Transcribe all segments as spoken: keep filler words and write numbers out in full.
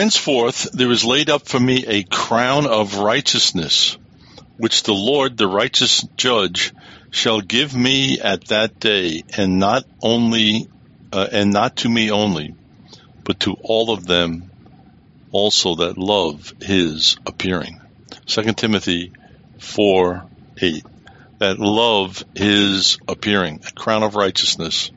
Henceforth there is laid up for me a crown of righteousness, which the Lord, the righteous judge, shall give me at that day, and not only, uh, and not to me only, but to all of them also that love his appearing. Second Timothy four eight. That love his appearing, a crown of righteousness.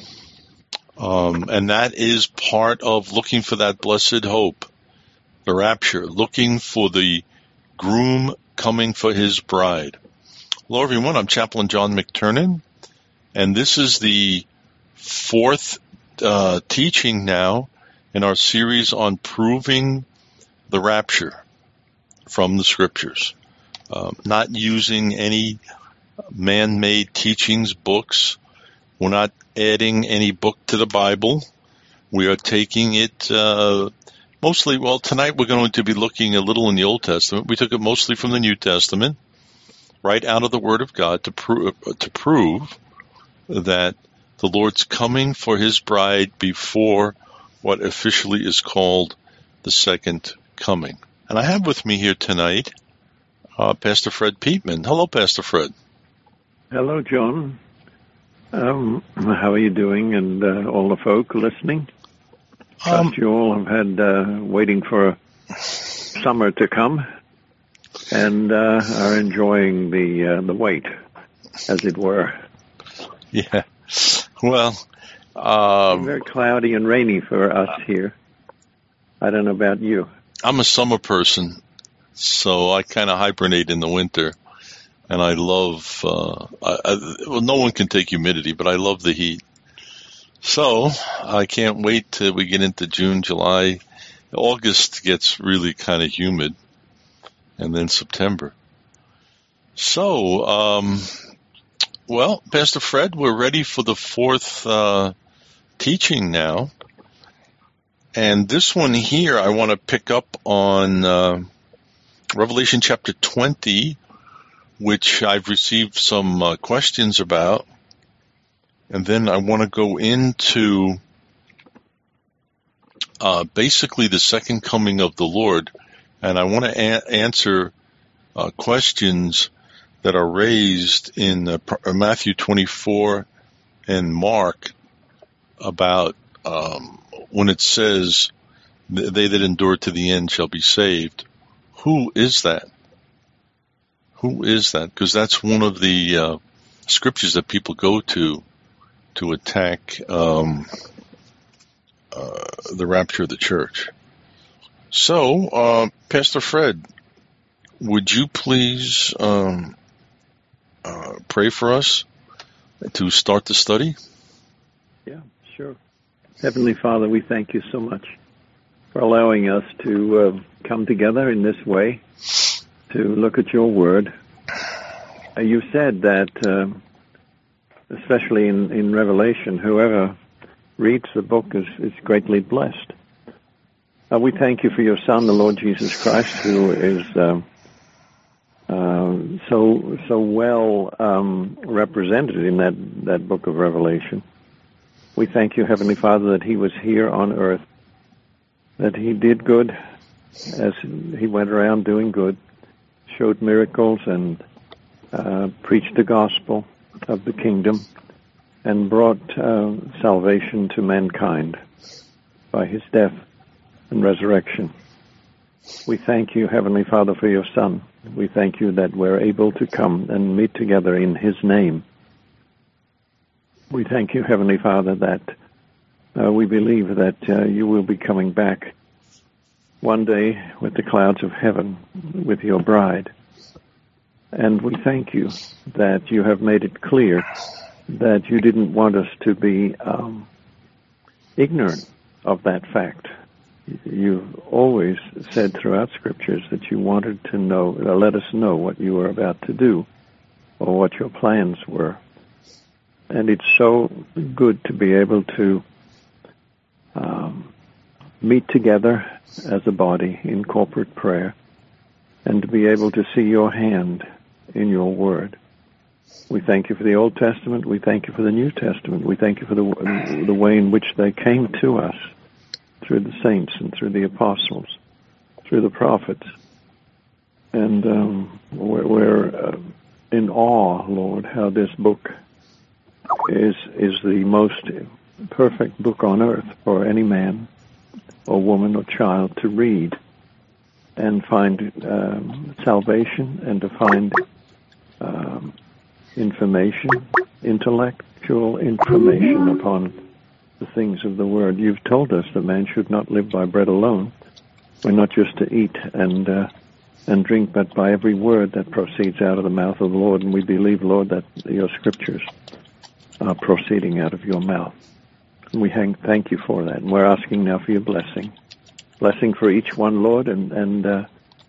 Um, and that is part of looking for that blessed hope, the rapture, looking for the groom coming for his bride. Hello, everyone. I'm Chaplain John McTernan, and this is the fourth uh, teaching now in our series on proving the rapture from the Scriptures. Um, not using any man-made teachings, books. We're not adding any book to the Bible. We are taking it uh, mostly, well, tonight we're going to be looking a little in the Old Testament. We took it mostly from the New Testament, right out of the Word of God, to, pro- to prove that the Lord's coming for his bride before what officially is called the second coming. And I have with me here tonight uh, Pastor Fred Peatman. Hello, Pastor Fred. Hello, John. Um, how are you doing, and uh, all the folk listening? Um, Trust you all have had uh, waiting for summer to come, and uh, are enjoying the uh, the wait, as it were. Yeah. Well, um, very cloudy and rainy for us here. I don't know about you. I'm a summer person, so I kind of hibernate in the winter. And I love, uh, I, I, well, no one can take humidity, but I love the heat. So I can't wait till we get into June, July. August gets really kind of humid, and then September. So, um, well, Pastor Fred, we're ready for the fourth uh, teaching now. And this one here, I want to pick up on uh, Revelation chapter twenty, which I've received some uh, questions about. And then I want to go into uh, basically the second coming of the Lord. And I want to a- answer uh, questions that are raised in uh, Matthew twenty-four and Mark about um, when it says, they that endure to the end shall be saved. Who is that? Who is that? Because that's one of the uh, scriptures that people go to to attack um, uh, the rapture of the church. So, uh, Pastor Fred, would you please um, uh, pray for us to start the study? Yeah, sure. Heavenly Father, we thank you so much for allowing us to uh, come together in this way to look at your word. Uh, you said that, uh, especially in, in Revelation, whoever reads the book is, is greatly blessed. Uh, we thank you for your Son, the Lord Jesus Christ, who is uh, uh, so so well um, represented in that, that book of Revelation. We thank you, Heavenly Father, that he was here on earth, that he did good as he went around doing good, showed miracles and uh, preached the gospel of the kingdom, and brought uh, salvation to mankind by his death and resurrection. We thank you, Heavenly Father, for your Son. We thank you that we're able to come and meet together in his name. We thank you, Heavenly Father, that uh, we believe that uh, you will be coming back one day with the clouds of heaven with your bride. And we thank you that you have made it clear that you didn't want us to be um, ignorant of that fact. You've always said throughout Scriptures that you wanted to know, uh, let us know what you were about to do or what your plans were. And it's so good to be able to um, meet together as a body in corporate prayer and to be able to see your hand in your word. We thank you for the Old Testament. We thank you for the New Testament. We thank you for the, the way in which they came to us through the saints and through the apostles, through the prophets. And um, we're, we're uh, in awe, Lord, how this book is is the most perfect book on earth for any man or woman or child to read and find um, salvation and to find um, information, intellectual information upon the things of the Word. You've told us that man should not live by bread alone. We're not just to eat and uh, and drink, but by every word that proceeds out of the mouth of the Lord. And we believe, Lord, that your scriptures are proceeding out of your mouth. And we hang, thank you for that. And we're asking now for your blessing. Blessing for each one, Lord, and, and uh,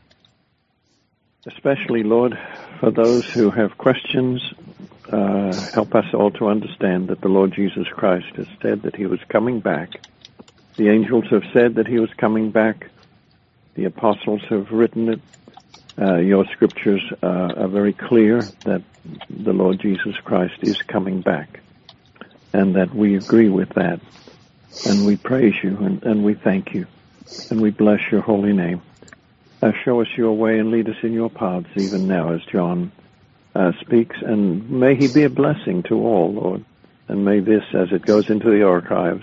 especially, Lord, for those who have questions, uh, help us all to understand that the Lord Jesus Christ has said that he was coming back. The angels have said that he was coming back. The apostles have written it. Uh, your scriptures uh, are very clear that the Lord Jesus Christ is coming back, and that we agree with that. And we praise you, and, and we thank you, and we bless your holy name. Uh, show us your way and lead us in your paths even now as John uh, speaks, and may he be a blessing to all, Lord. And may this, as it goes into the archives,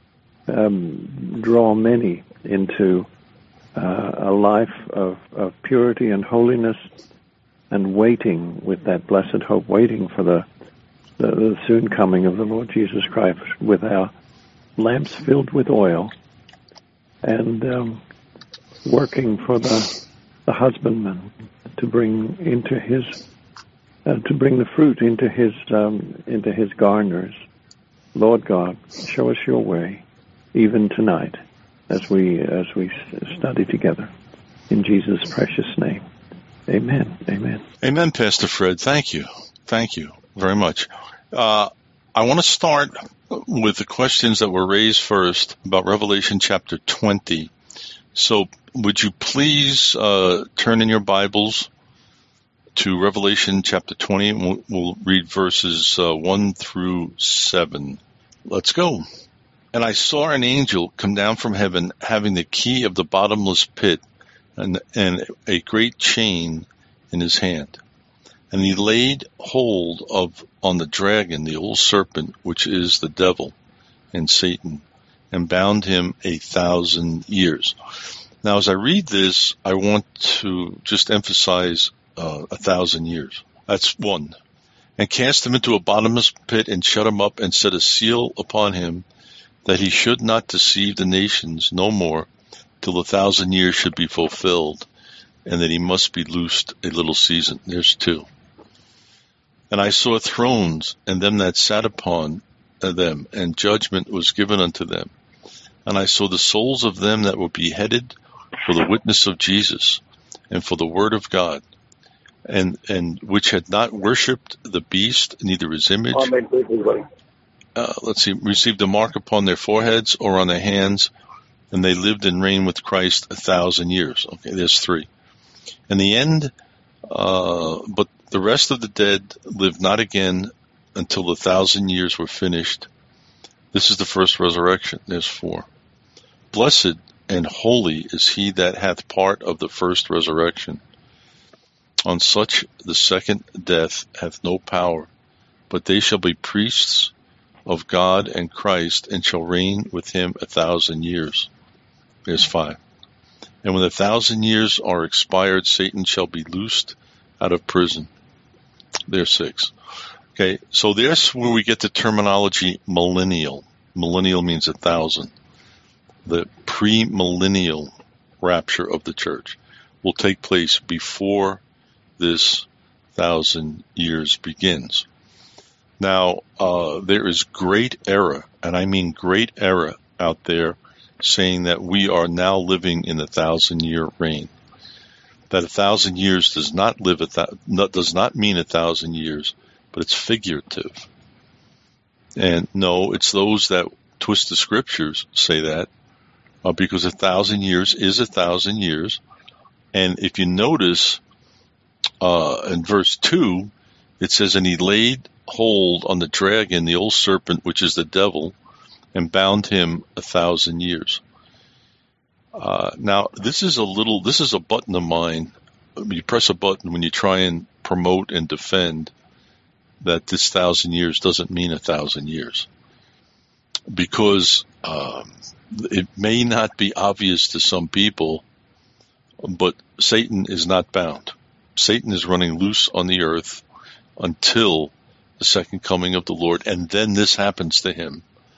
um, draw many into uh, a life of, of purity and holiness, and waiting with that blessed hope, waiting for the, the, the soon coming of the Lord Jesus Christ with our lamps filled with oil, and um, working for the, the husbandman to bring into his uh, to bring the fruit into his um, into his garners. Lord God, show us your way, even tonight, as we as we study together. In Jesus' precious name, amen. Amen. Amen, Pastor Fred. Thank you. Thank you very much. Uh, I want to start with the questions that were raised first about Revelation chapter twenty. So would you please uh, turn in your Bibles to Revelation chapter twenty, and we'll, we'll read verses uh, one through seven. Let's go. And I saw an angel come down from heaven, having the key of the bottomless pit and, and a great chain in his hand. And he laid hold of on the dragon, the old serpent, which is the devil and Satan, and bound him a thousand years. Now, as I read this, I want to just emphasize uh, a thousand years. That's one. And cast him into a bottomless pit and shut him up and set a seal upon him, that he should not deceive the nations no more till a thousand years should be fulfilled, and that he must be loosed a little season. There's two. And I saw thrones, and them that sat upon them, and judgment was given unto them. And I saw the souls of them that were beheaded for the witness of Jesus, and for the word of God, and and which had not worshipped the beast, neither his image. Uh, let's see, received a mark upon their foreheads or on their hands, and they lived and reigned with Christ a thousand years. Okay, there's three. And the end, uh, but the rest of the dead lived not again until the thousand years were finished. This is the first resurrection. There's four. Blessed and holy is he that hath part of the first resurrection. On such the second death hath no power, but they shall be priests of God and Christ, and shall reign with him a thousand years. There's five. And when the thousand years are expired, Satan shall be loosed out of prison. There's six. Okay, so there's where we get the terminology millennial. Millennial means a thousand. The premillennial rapture of the church will take place before this thousand years begins. Now, uh, there is great error, and I mean great error out there, saying that we are now living in a thousand-year reign. That a thousand years does not live a th- does not mean a thousand years, but it's figurative. And no, it's those that twist the scriptures say that, uh, because a thousand years is a thousand years. And if you notice, uh, in verse two, it says, and he laid hold on the dragon, the old serpent, which is the devil, and bound him a thousand years. Uh, now, this is a little, this is a button of mine. You press a button when you try and promote and defend that this thousand years doesn't mean a thousand years. Because um, it may not be obvious to some people, but Satan is not bound. Satan is running loose on the earth until the second coming of the Lord, and then this happens to him.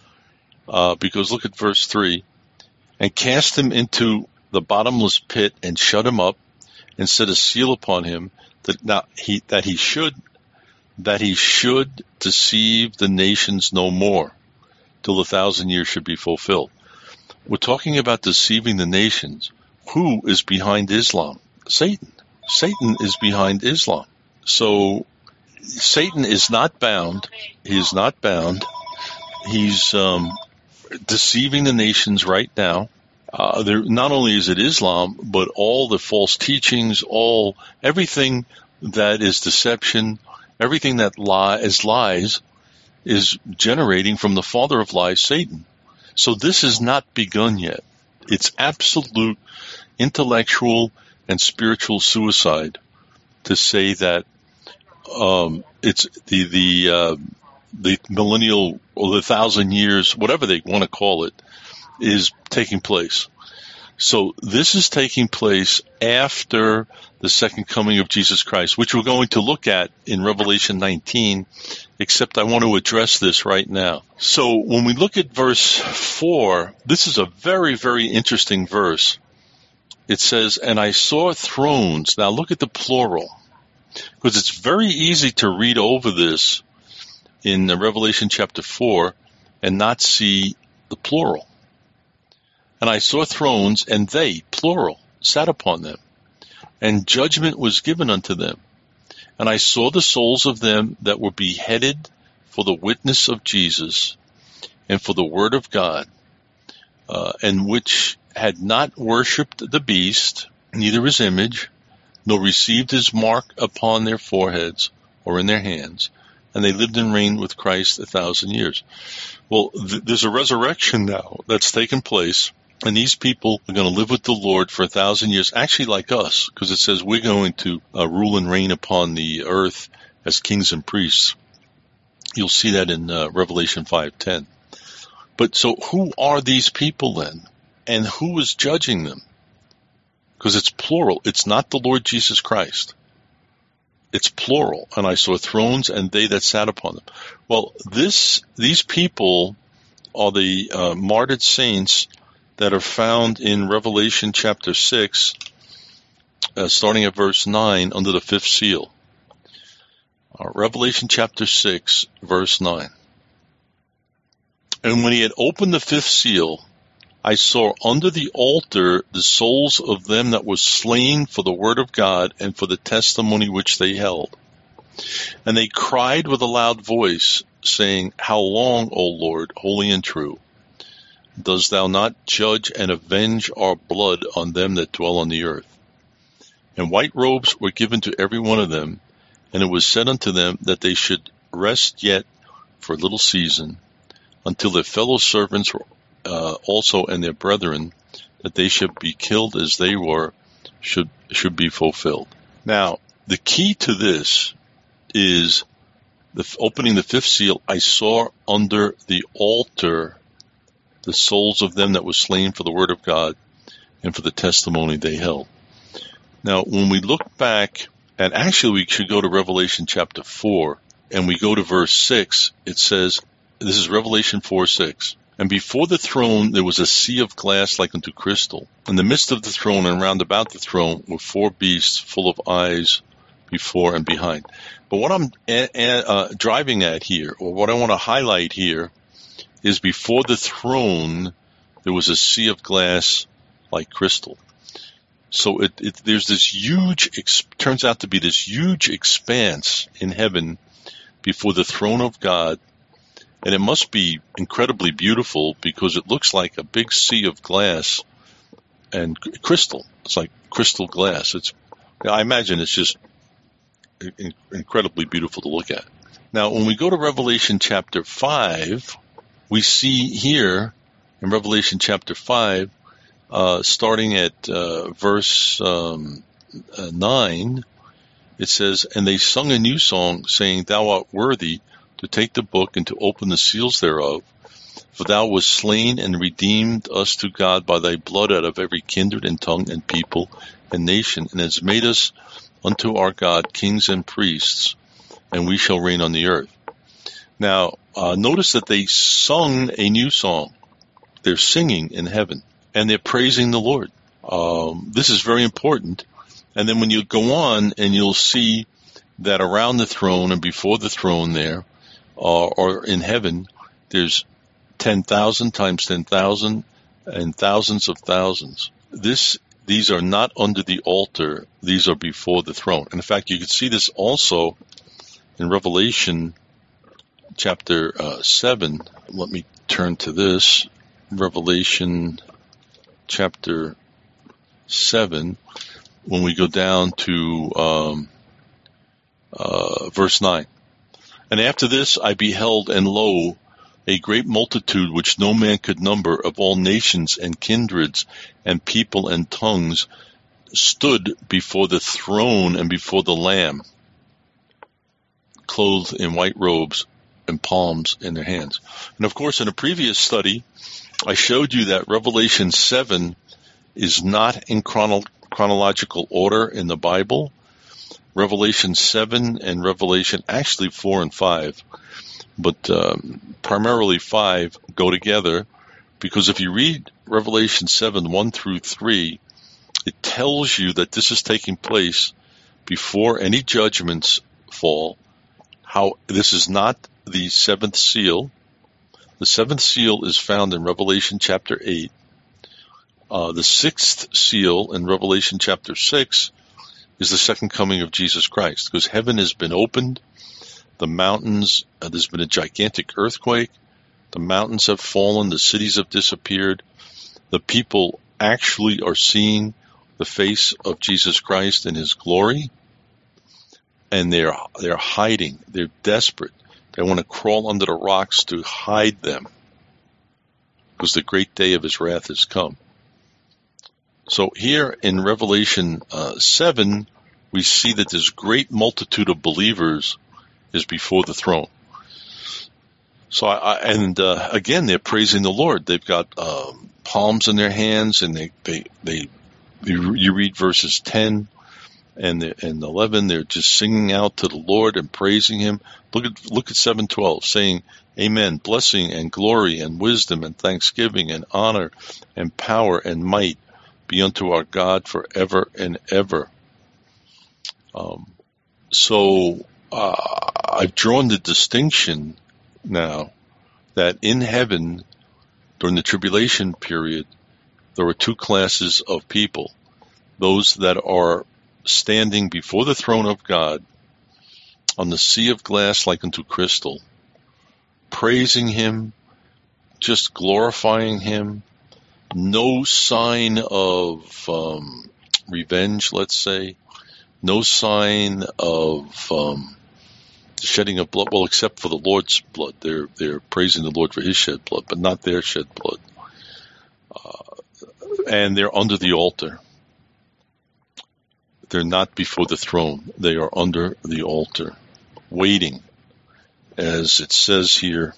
Uh, because look at verse three. And cast him into the bottomless pit and shut him up and set a seal upon him that not he that he should that he should deceive the nations no more till the thousand years should be fulfilled. We're talking about deceiving the nations. Who is behind Islam? Satan. Satan is behind Islam. So Satan is not bound. He is not bound. He's um, deceiving the nations right now. Uh, there, not only is it Islam, but all the false teachings, all everything that is deception, everything that lie, is lies, is generating from the father of lies, Satan. So this has not begun yet. It's absolute intellectual and spiritual suicide to say that um, it's the the uh, the millennial or the thousand years, whatever they want to call it, is taking place. So this is taking place after the second coming of Jesus Christ, which we're going to look at in Revelation nineteen, except I want to address this right now. So when we look at verse four, this is a very, very interesting verse. It says, and I saw thrones. Now look at the plural, because it's very easy to read over this in Revelation chapter four and not see the plural. And I saw thrones, and they, plural, sat upon them, and judgment was given unto them. And I saw the souls of them that were beheaded for the witness of Jesus and for the word of God, uh, and which had not worshipped the beast, neither his image, nor received his mark upon their foreheads or in their hands. And they lived and reigned with Christ a thousand years. Well, th- there's a resurrection now that's taken place. And these people are going to live with the Lord for a thousand years, actually like us, because it says we're going to uh, rule and reign upon the earth as kings and priests. You'll see that in uh, Revelation five ten. But so who are these people then? And who is judging them? Because it's plural. It's not the Lord Jesus Christ. It's plural. And I saw thrones and they that sat upon them. Well, this these people are the uh, martyred saints that are found in Revelation chapter six, uh, starting at verse nine, under the fifth seal. Uh, Revelation chapter six, verse nine. And when he had opened the fifth seal, I saw under the altar the souls of them that were slain for the word of God and for the testimony which they held. And they cried with a loud voice, saying, How long, O Lord, holy and true, dost thou not judge and avenge our blood on them that dwell on the earth? And white robes were given to every one of them, and it was said unto them that they should rest yet for a little season, until their fellow servants were uh, also and their brethren, that they should be killed as they were, should should be fulfilled. Now, the key to this is the opening the fifth seal. I saw under the altar the souls of them that were slain for the word of God and for the testimony they held. Now, when we look back, and actually we should go to Revelation chapter four, and we go to verse six, it says, this is Revelation four six, and before the throne there was a sea of glass like unto crystal. In the midst of the throne and round about the throne were four beasts full of eyes before and behind. But what I'm a- a- uh, driving at here, or what I want to highlight here, is before the throne there was a sea of glass like crystal. So it, it there's this huge, ex, turns out to be this huge expanse in heaven before the throne of God, and it must be incredibly beautiful because it looks like a big sea of glass and crystal. It's like crystal glass. It's, I imagine it's just in, incredibly beautiful to look at. Now, when we go to Revelation chapter five, we see here in Revelation chapter five uh, starting at uh, verse um, uh, nine, it says, "And they sung a new song, saying, Thou art worthy to take the book and to open the seals thereof. For thou wast slain and redeemed us to God by thy blood out of every kindred and tongue and people and nation, and hast made us unto our God kings and priests, and we shall reign on the earth." Now, uh, notice that they sung a new song. They're singing in heaven, and they're praising the Lord. Um, this is very important. And then when you go on, and you'll see that around the throne and before the throne there, uh, or in heaven, there's ten thousand times ten thousand and thousands of thousands. This, these are not under the altar. These are before the throne. And in fact, you can see this also in Revelation chapter uh, seven. Let me turn to this. Revelation chapter seven, when we go down to um, uh, verse nine. "And after this I beheld, and lo, a great multitude which no man could number, of all nations and kindreds and people and tongues, stood before the throne and before the Lamb, clothed in white robes and palms in their hands." And of course, in a previous study, I showed you that Revelation seven is not in chrono- chronological order in the Bible. Revelation seven and Revelation, actually four and five, but um, primarily five, go together, because if you read Revelation seven, one through three, it tells you that this is taking place before any judgments fall. How this is not the seventh seal. The seventh seal is found in Revelation chapter eight. Uh, the sixth seal in Revelation chapter six is the second coming of Jesus Christ, because heaven has been opened. The mountains, uh, there's been a gigantic earthquake. The mountains have fallen. The cities have disappeared. The people actually are seeing the face of Jesus Christ in his glory. And they're, they're hiding. They're desperate. They want to crawl under the rocks to hide them, because the great day of his wrath has come. So here in Revelation uh, seven, we see that this great multitude of believers is before the throne. So, I, I, and uh, again, they're praising the Lord. They've got um, palms in their hands, and they, they, they, you, you read verses ten and, the, and eleven. They're just singing out to the Lord and praising him. Look at look at seven twelve, saying, "Amen. Blessing and glory and wisdom and thanksgiving and honor and power and might be unto our God forever and ever." Um, so uh, I've drawn the distinction now that in heaven, during the tribulation period, there are two classes of people. Those that are standing before the throne of God on the sea of glass like unto crystal, praising him, just glorifying him, no sign of um, revenge, let's say, no sign of um, shedding of blood, well, except for the Lord's blood. They're they're praising the Lord for his shed blood, but not their shed blood. Uh, and they're under the altar. They're not before the throne. They are under the altar, waiting, as it says here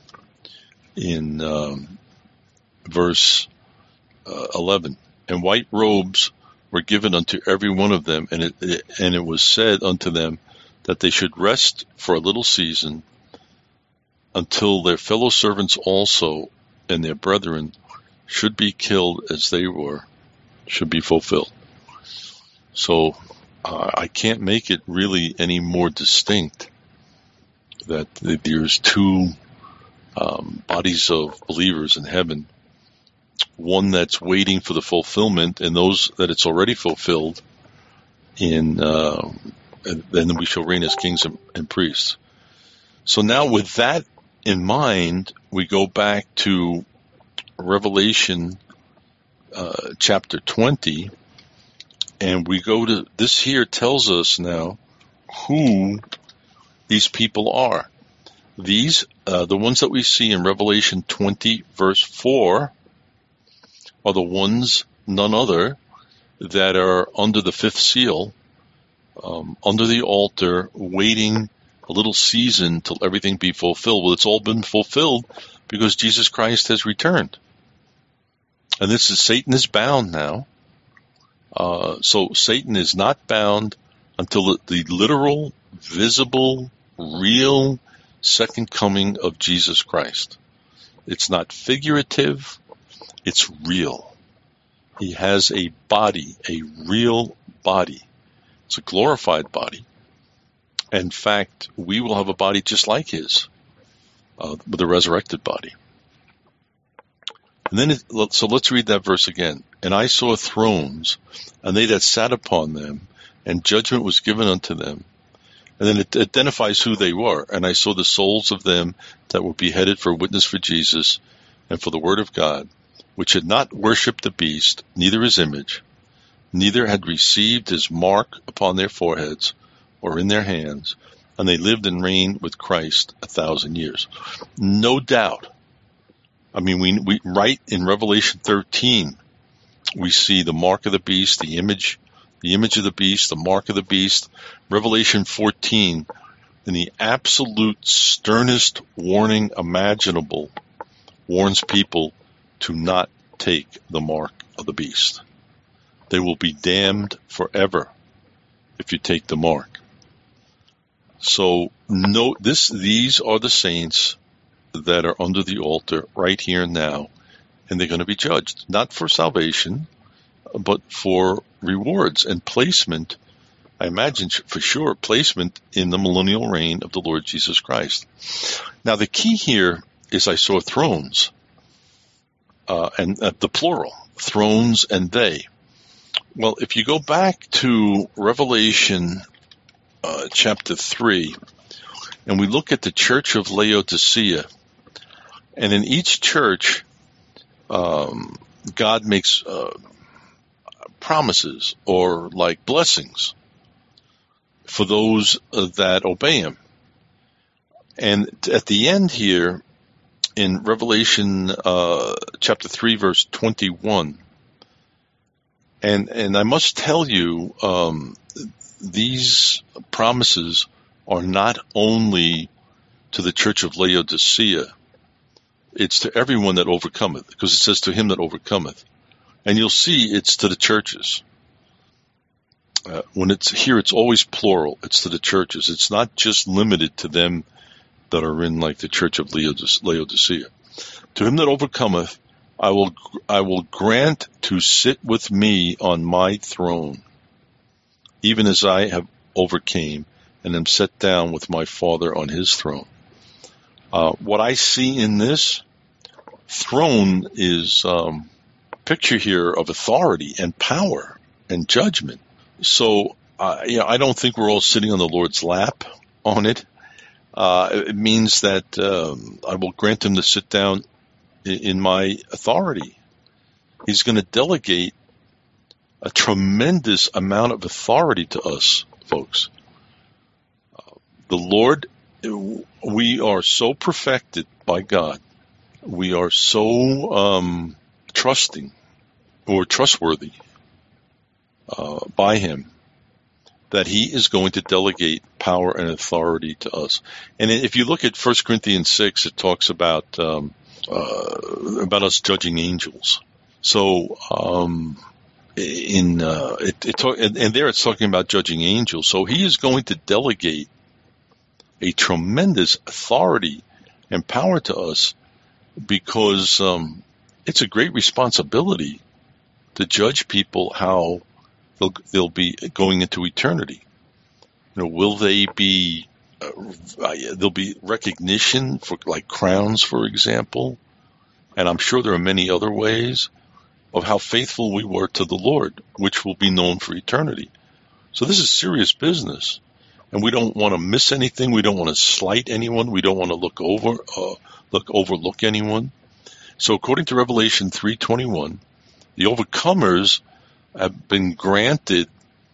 in um, verse uh, eleven. "And white robes were given unto every one of them, and it, it and it was said unto them that they should rest for a little season, until their fellow servants also and their brethren should be killed as they were, should be fulfilled." So uh, I can't make it really any more distinct that there's two um, bodies of believers in heaven. One that's waiting for the fulfillment, and those that it's already fulfilled in, uh, and then we shall reign as kings and, and priests. So now with that in mind, we go back to Revelation uh, chapter twenty, and we go to, this here tells us now who these people are. These, uh, the ones that we see in Revelation twenty verse four, are the ones none other, that are under the fifth seal, um, under the altar, waiting a little season till everything be fulfilled. Well, it's all been fulfilled because Jesus Christ has returned. And this is, Satan is bound now. Uh, so Satan is not bound until the, the literal, visible, real second coming of Jesus Christ. It's not figurative. It's real. He has a body, a real body. It's a glorified body. In fact, we will have a body just like his, uh, with a resurrected body. And then, it, so let's read that verse again. And I saw thrones, and they that sat upon them, and judgment was given unto them. And then it identifies who they were. And I saw the souls of them that were beheaded for witness for Jesus and for the word of God, which had not worshipped the beast, neither his image, neither had received his mark upon their foreheads or in their hands, and they lived and reigned with Christ a thousand years. No doubt. I mean, we, we right in Revelation thirteen, we see the mark of the beast, the image, the image of the beast, the mark of the beast. Revelation fourteen, in the absolute sternest warning imaginable, warns people to not take the mark of the beast. They will be damned forever if you take the mark. So note this, these are the saints that are under the altar right here and now, and they're going to be judged, not for salvation, but for rewards and placement. I imagine for sure placement in the millennial reign of the Lord Jesus Christ. Now the key here is I saw thrones, uh, and uh, the plural, thrones and they. Well, if you go back to Revelation uh, chapter three, and we look at the church of Laodicea, and in each church, um, God makes uh, promises or like blessings for those uh, that obey him. And at the end here, in Revelation uh, chapter three, verse twenty-one, and and I must tell you, um, these promises are not only to the church of Laodicea, it's to everyone that overcometh, because it says to him that overcometh. And you'll see it's to the churches. Uh, when it's here, it's always plural. It's to the churches. It's not just limited to them that are in like the church of Laodicea. To him that overcometh, I will I will grant to sit with me on my throne, even as I have overcame and am set down with my Father on his throne. Uh, what I see in this throne is um, a picture here of authority and power and judgment. So, uh, you know, I don't think we're all sitting on the Lord's lap on it. Uh, it means that um, I will grant him to sit down in, in my authority. He's going to delegate a tremendous amount of authority to us, folks. Uh, the Lord, we are so perfected by God. We are so um, trusting or trustworthy uh, by him that he is going to delegate power and authority to us. And if you look at First Corinthians six, it talks about um, uh, about us judging angels. So um, in uh, it, it talk, and, and there it's talking about judging angels. So he is going to delegate a tremendous authority and power to us, because um, it's a great responsibility to judge people how they'll, they'll be going into eternity. You know, will they be? Uh, there'll be recognition for like crowns, for example, and I'm sure there are many other ways of how faithful we were to the Lord, which will be known for eternity. So this is serious business. And we don't want to miss anything. We don't want to slight anyone. We don't want to look over, uh, look overlook anyone. So according to Revelation three twenty-one, the overcomers have been granted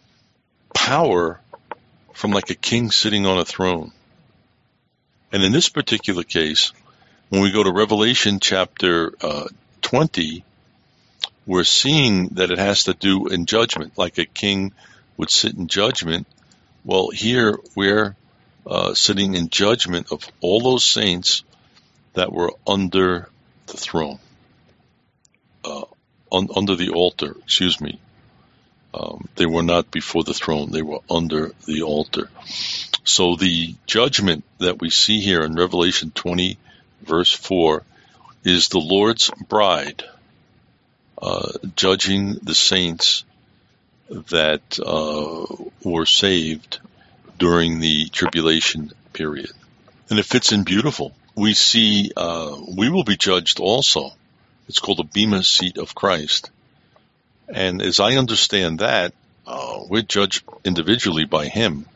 power from like a king sitting on a throne. And in this particular case, when we go to Revelation chapter uh, twenty, we're seeing that it has to do in judgment, like a king would sit in judgment. Well, here we're uh, sitting in judgment of all those saints that were under the throne, uh, un- under the altar, excuse me. Um, they were not before the throne. They were under the altar. So the judgment that we see here in Revelation twenty, verse four, is the Lord's bride uh, judging the saints that uh, were saved during the tribulation period. And it fits in beautiful. We see uh, we will be judged also. It's called the Bema seat of Christ. And as I understand that, uh, we're judged individually by him.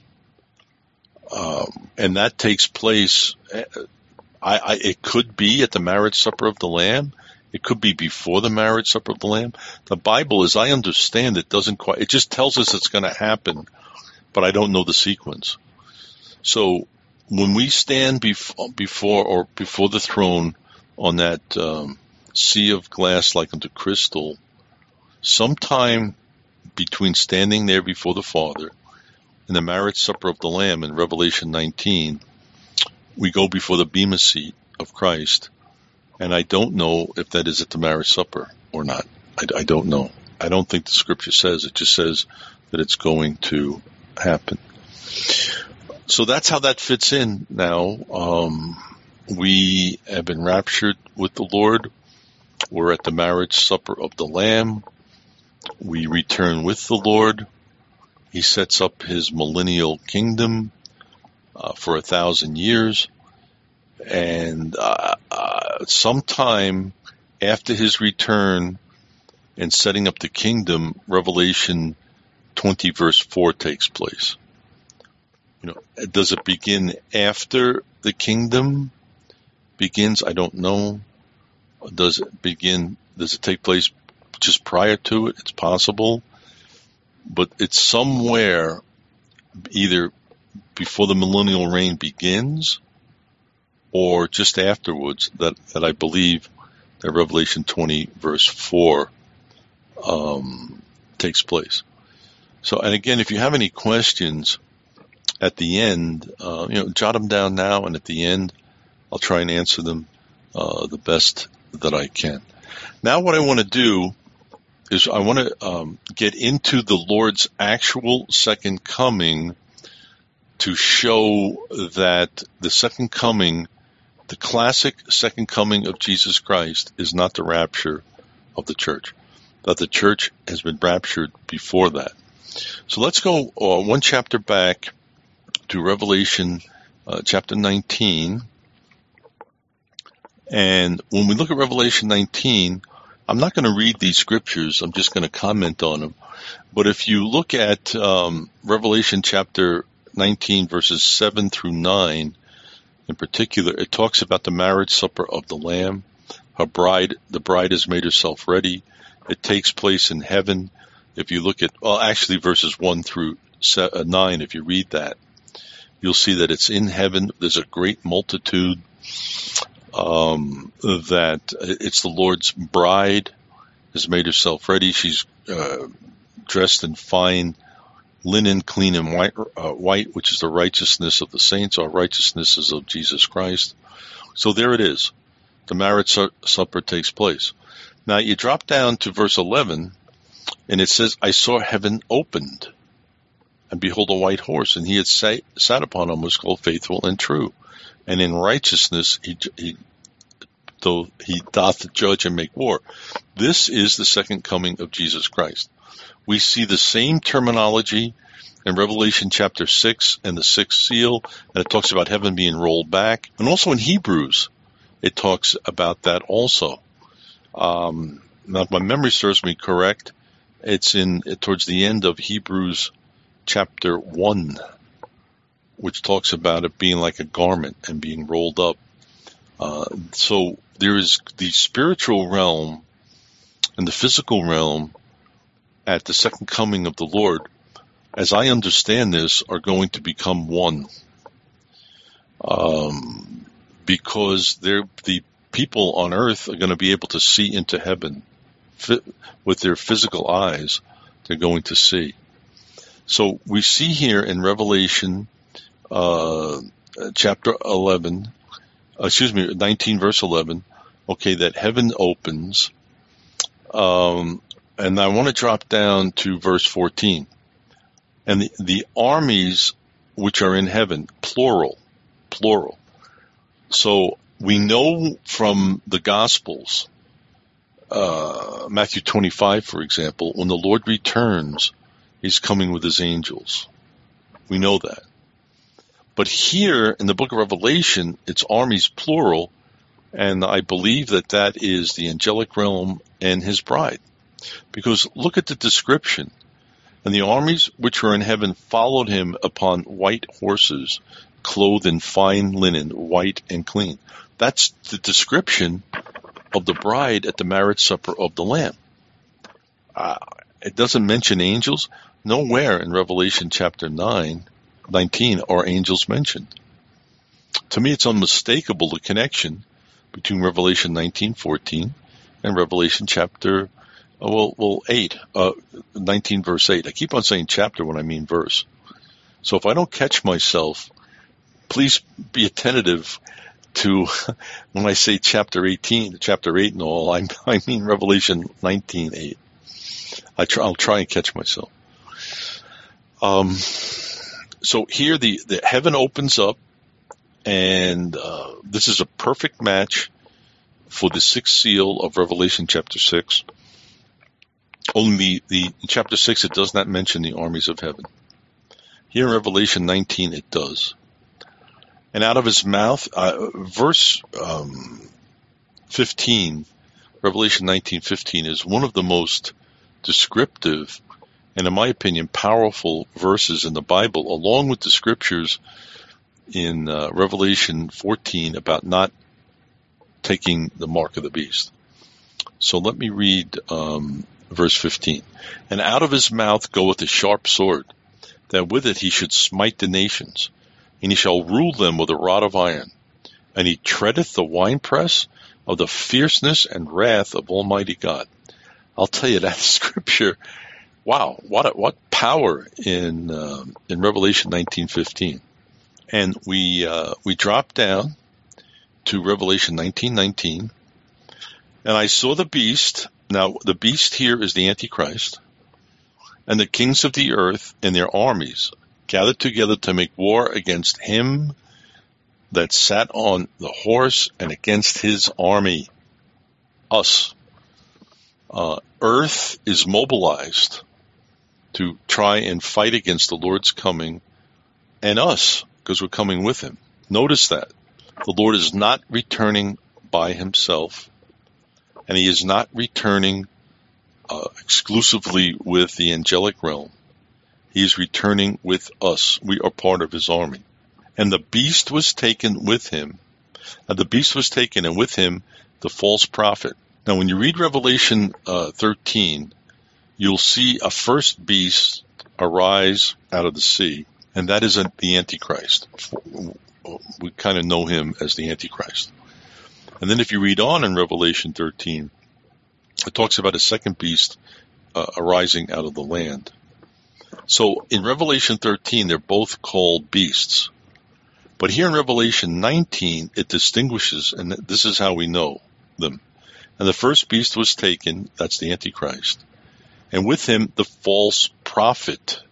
Um, and that takes place, I, I, it could be at the marriage supper of the Lamb. It could be before the marriage supper of the Lamb. The Bible, as I understand it, doesn't quite, it just tells us it's going to happen, but I don't know the sequence. So when we stand bef- before or before the throne on that um, sea of glass like unto crystal, sometime between standing there before the Father and the marriage supper of the Lamb in Revelation nineteen, we go before the Bema seat of Christ. And I don't know if that is at the marriage supper or not. I, I don't know. I don't think the scripture says. It just says that it's going to happen. So that's how that fits in now. Um, we have been raptured with the Lord. We're at the marriage supper of the Lamb. We return with the Lord. He sets up his millennial kingdom uh, for a thousand years. And uh, uh, sometime after his return and setting up the kingdom, Revelation twenty verse four takes place. You know, does it begin after the kingdom begins? I don't know. Does it begin? Does it take place just prior to it? It's possible, but it's somewhere either before the millennial reign begins or just afterwards that, that I believe that Revelation twenty verse four um, takes place. So, and again, if you have any questions at the end, uh, you know, jot them down now, and at the end, I'll try and answer them uh, the best that I can. Now what I want to do is I want to um, get into the Lord's actual second coming to show that the second coming, the classic second coming of Jesus Christ, is not the rapture of the church, that the church has been raptured before that. So let's go uh, one chapter back to Revelation uh, chapter nineteen. And when we look at Revelation nineteen, I'm not going to read these scriptures. I'm just going to comment on them. But if you look at um, Revelation chapter nineteen, verses seven through nine, in particular, it talks about the marriage supper of the Lamb. Her bride, the bride has made herself ready. It takes place in heaven. If you look at, well, actually verses one through nine, if you read that, you'll see that it's in heaven. There's a great multitude. Um, that it's the Lord's bride has made herself ready. She's uh, dressed in fine linen, clean and white, uh, white, which is the righteousness of the saints. Our righteousness is of Jesus Christ. So there it is. The marriage su- supper takes place. Now you drop down to verse eleven, and it says, I saw heaven opened, and behold a white horse, and he had sat, sat upon him was called Faithful and True. And in righteousness, he, he, though he doth judge and make war. This is the second coming of Jesus Christ. We see the same terminology in Revelation chapter six and the sixth seal, and it talks about heaven being rolled back. And also in Hebrews, it talks about that also. Um, now, if my memory serves me correct, it's in towards the end of Hebrews chapter one, which talks about it being like a garment and being rolled up. Uh, so there is the spiritual realm and the physical realm at the second coming of the Lord, as I understand this, are going to become one. Um, because they're, the people on earth are going to be able to see into heaven with their physical eyes, they're going to see. So we see here in Revelation uh, chapter eleven, excuse me, nineteen verse eleven, okay, that heaven opens. Um, and I want to drop down to verse fourteen. And the, the armies which are in heaven, plural, plural. So we know from the Gospels, uh, Matthew twenty-five, for example, when the Lord returns, he's coming with his angels. We know that. But here in the book of Revelation, it's armies plural, and I believe that that is the angelic realm and his bride. Because look at the description. And the armies which were in heaven followed him upon white horses, clothed in fine linen, white and clean. That's the description of the bride at the marriage supper of the Lamb. Uh, it doesn't mention angels. Nowhere in Revelation chapter nine, nineteen are angels mentioned. To me, it's unmistakable, the connection between Revelation nineteen fourteen and Revelation chapter Well, well, eight, uh, nineteen verse eight. I keep on saying chapter when I mean verse. So if I don't catch myself, please be attentive to when I say chapter eighteen, chapter eight and all, I, I mean Revelation nineteen eight. I try, I'll try and catch myself. Um, so here the, the heaven opens up, and uh, this is a perfect match for the sixth seal of Revelation chapter six. Only the, in chapter six, it does not mention the armies of heaven. Here in Revelation nineteen, it does. And out of his mouth, uh, verse um, fifteen, Revelation nineteen fifteen, is one of the most descriptive and, in my opinion, powerful verses in the Bible, along with the scriptures in uh, Revelation fourteen about not taking the mark of the beast. So let me read um, verse fifteen. And out of his mouth goeth a sharp sword, that with it he should smite the nations, and he shall rule them with a rod of iron. And he treadeth the winepress of the fierceness and wrath of Almighty God. I'll tell you, that scripture, wow, what a, what power in uh, in Revelation nineteen fifteen. And we uh, we drop down to Revelation nineteen nineteen, and I saw the beast. Now, the beast here is the Antichrist, and the kings of the earth and their armies gathered together to make war against him that sat on the horse and against his army, us. Uh, earth is mobilized to try and fight against the Lord's coming, and us, because we're coming with him. Notice that. The Lord is not returning by himself, and he is not returning uh, exclusively with the angelic realm. He is returning with us. We are part of his army. And the beast was taken with him. And the beast was taken, and with him the false prophet. Now, when you read Revelation uh, thirteen, you'll see a first beast arise out of the sea, and that is the Antichrist. We kind of know him as the Antichrist. And then if you read on in Revelation thirteen, it talks about a second beast uh, arising out of the land. So in Revelation thirteen, they're both called beasts. But here in Revelation nineteen, it distinguishes, and this is how we know them. And the first beast was taken, that's the Antichrist, and with him the false prophet.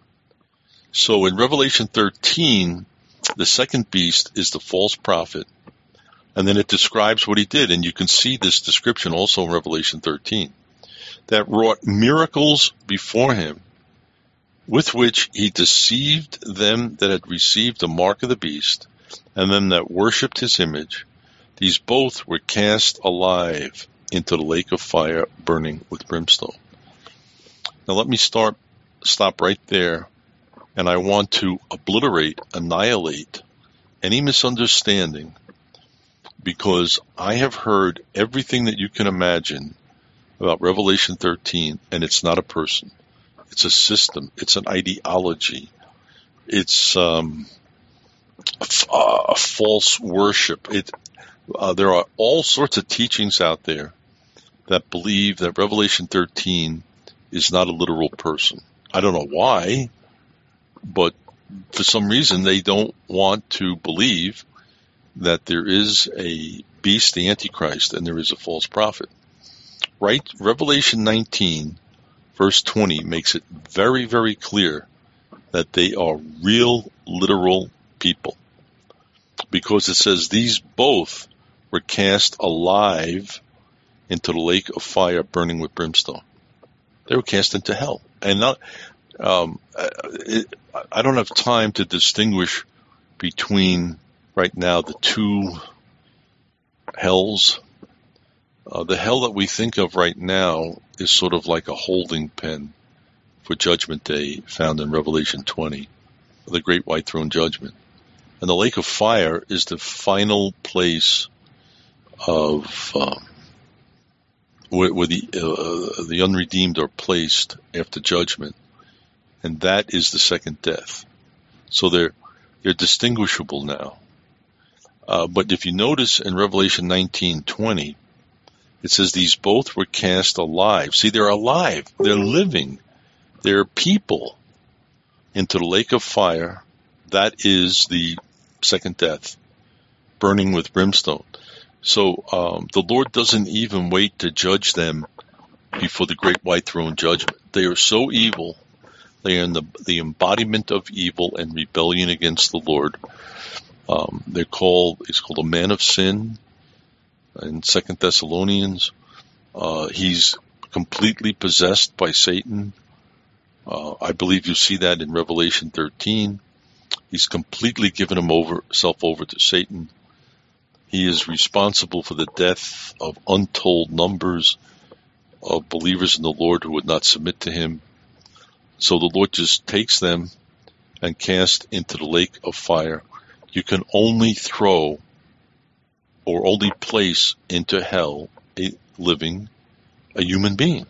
So in Revelation thirteen, the second beast is the false prophet, and then it describes what he did, and you can see this description also in Revelation thirteen, that wrought miracles before him, with which he deceived them that had received the mark of the beast, and them that worshipped his image. These both were cast alive into the lake of fire burning with brimstone. Now let me start, stop right there, and I want to obliterate, annihilate any misunderstanding, because I have heard everything that you can imagine about Revelation thirteen, and it's not a person. It's a system. It's an ideology. It's um, a, a false worship. It, uh, there are all sorts of teachings out there that believe that Revelation thirteen is not a literal person. I don't know why, but for some reason they don't want to believe that there is a beast, the Antichrist, and there is a false prophet. Right? Revelation nineteen, verse twenty, makes it very, very clear that they are real, literal people. Because it says these both were cast alive into the lake of fire burning with brimstone. They were cast into hell. And not, um, it, I don't have time to distinguish between, right now, the two hells. Uh, the hell that we think of right now is sort of like a holding pen for Judgment Day found in Revelation twenty, the Great White Throne Judgment. And the lake of fire is the final place of um, where, where the uh, the unredeemed are placed after judgment, and that is the second death. So they're they're distinguishable now. Uh, but if you notice in Revelation nineteen twenty, it says these both were cast alive. See, they're alive. They're living. They're people into the lake of fire. That is the second death, burning with brimstone. So um, the Lord doesn't even wait to judge them before the Great White Throne Judgment. They are so evil. They are in the, the embodiment of evil and rebellion against the Lord. Um, they're called, it's called a man of sin in Second Thessalonians. Uh, he's completely possessed by Satan. Uh, I believe you see that in Revelation thirteen. He's completely given him over, himself over to Satan. He is responsible for the death of untold numbers of believers in the Lord who would not submit to him. So the Lord just takes them and casts into the lake of fire. You can only throw or only place into hell a living, a human being.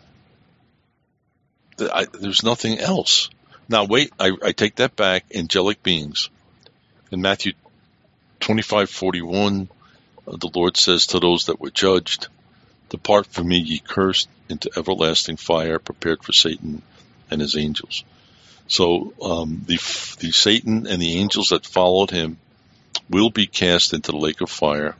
I, there's nothing else. Now, wait, I, I take that back. Angelic beings. In Matthew twenty-five forty-one, uh, the Lord says to those that were judged, "Depart from me, ye cursed, into everlasting fire prepared for Satan and his angels." So um, the, the Satan and the angels that followed him will be cast into the lake of fire.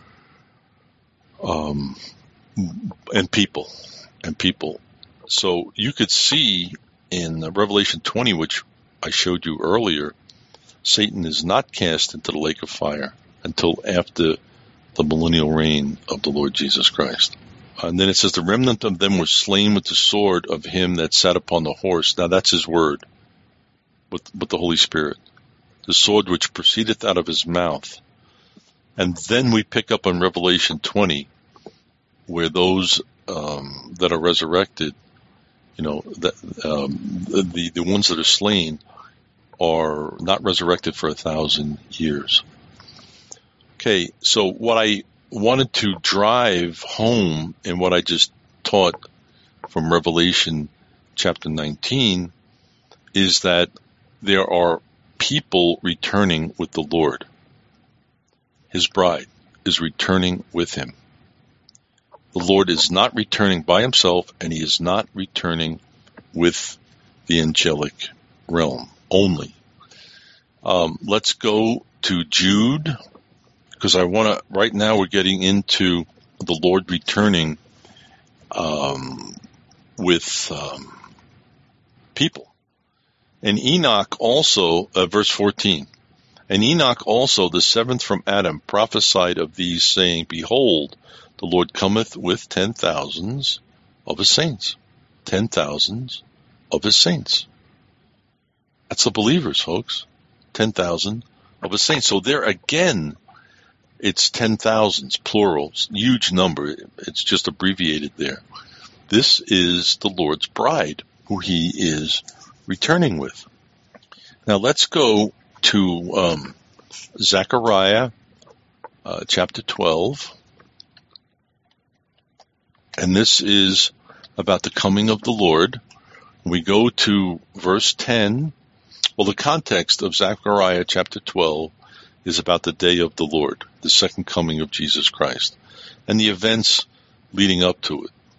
Um, and people, and people. So you could see in Revelation twenty, which I showed you earlier, Satan is not cast into the lake of fire until after the millennial reign of the Lord Jesus Christ. And then it says, the remnant of them were slain with the sword of him that sat upon the horse. Now that's his word, with, with the Holy Spirit. The sword which proceedeth out of his mouth. And then we pick up on Revelation twenty, where those um, that are resurrected, you know, the, um, the the ones that are slain are not resurrected for a thousand years. Okay, so what I wanted to drive home in what I just taught from Revelation chapter nineteen is that there are people returning with the Lord. His bride is returning with him. The Lord is not returning by himself, and he is not returning with the angelic realm only. Um, let's go to Jude, because I want to, right now we're getting into the Lord returning um, with um, people. And Enoch also, uh, verse fourteen, and Enoch also, the seventh from Adam, prophesied of these, saying, Behold, the Lord cometh with ten thousands of his saints. Ten thousands of his saints. That's the believers, folks. Ten thousand of his saints. So there again, it's ten thousands, plurals, huge number. It's just abbreviated there. This is the Lord's bride, who he is returning with. Now let's go to um, Zechariah uh, chapter twelve. And this is about the coming of the Lord. We go to verse ten. Well, the context of Zechariah chapter twelve is about the day of the Lord, the second coming of Jesus Christ, and the events leading up to it.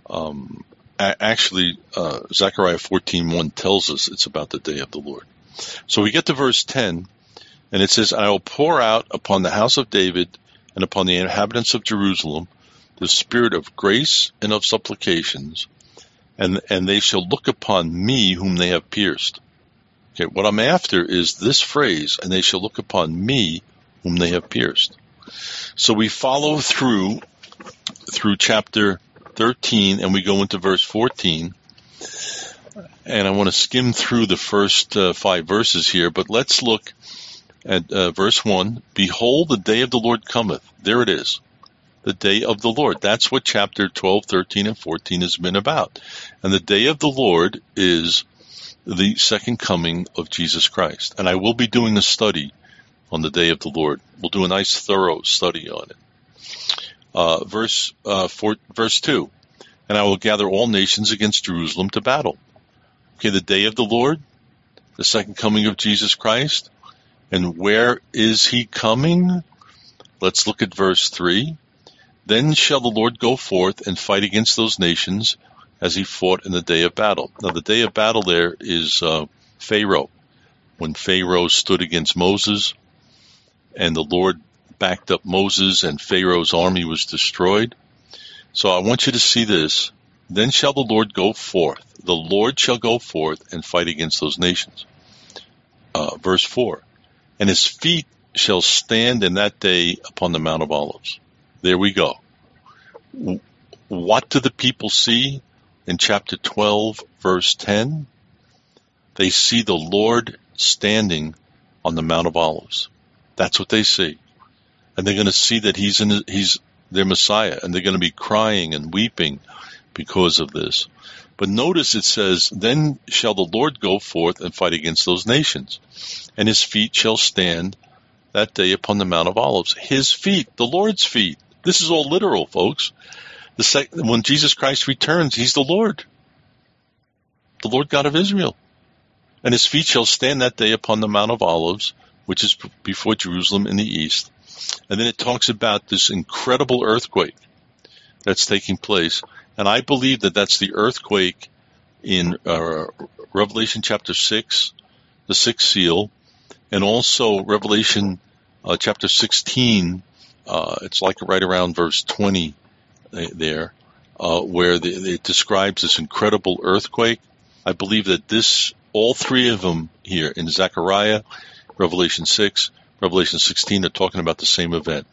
Um, a- actually, uh, Zechariah fourteen one tells us it's about the day of the Lord. So we get to verse ten, and it says, I will pour out upon the house of David and upon the inhabitants of Jerusalem the spirit of grace and of supplications, and and they shall look upon me whom they have pierced. Okay, what I'm after is this phrase, and they shall look upon me whom they have pierced. So we follow through through chapter thirteen, and we go into verse fourteen. And I want to skim through the first uh, five verses here, but let's look at uh, verse one. Behold, the day of the Lord cometh. There it is. The day of the Lord. That's what chapter twelve, thirteen, and fourteen has been about. And the day of the Lord is the second coming of Jesus Christ. And I will be doing a study on the day of the Lord. We'll do a nice thorough study on it. Uh, verse, uh, four, verse two. And I will gather all nations against Jerusalem to battle. Okay, the day of the Lord, the second coming of Jesus Christ. And where is he coming? Let's look at verse three. Then shall the Lord go forth and fight against those nations as he fought in the day of battle. Now, the day of battle there is uh, Pharaoh. When Pharaoh stood against Moses and the Lord backed up Moses and Pharaoh's army was destroyed. So I want you to see this. Then shall the Lord go forth. The Lord shall go forth and fight against those nations. Uh, verse four. And his feet shall stand in that day upon the Mount of Olives. There we go. What do the people see in chapter twelve, verse ten? They see the Lord standing on the Mount of Olives. That's what they see. And they're going to see that he's in, he's their Messiah, and they're going to be crying and weeping because of this. But notice it says, then shall the Lord go forth and fight against those nations, and his feet shall stand that day upon the Mount of Olives. His feet, the Lord's feet. This is all literal, folks. The sec- when Jesus Christ returns, he's the Lord, the Lord God of Israel. And his feet shall stand that day upon the Mount of Olives, which is before Jerusalem in the east. And then it talks about this incredible earthquake that's taking place. And I believe that that's the earthquake in uh, Revelation chapter six, the sixth seal, and also Revelation uh, chapter sixteen. Uh, it's like right around verse twenty uh, there, uh, where the, it describes this incredible earthquake. I believe that this, all three of them here in Zechariah, Revelation six, Revelation sixteen are talking about the same event.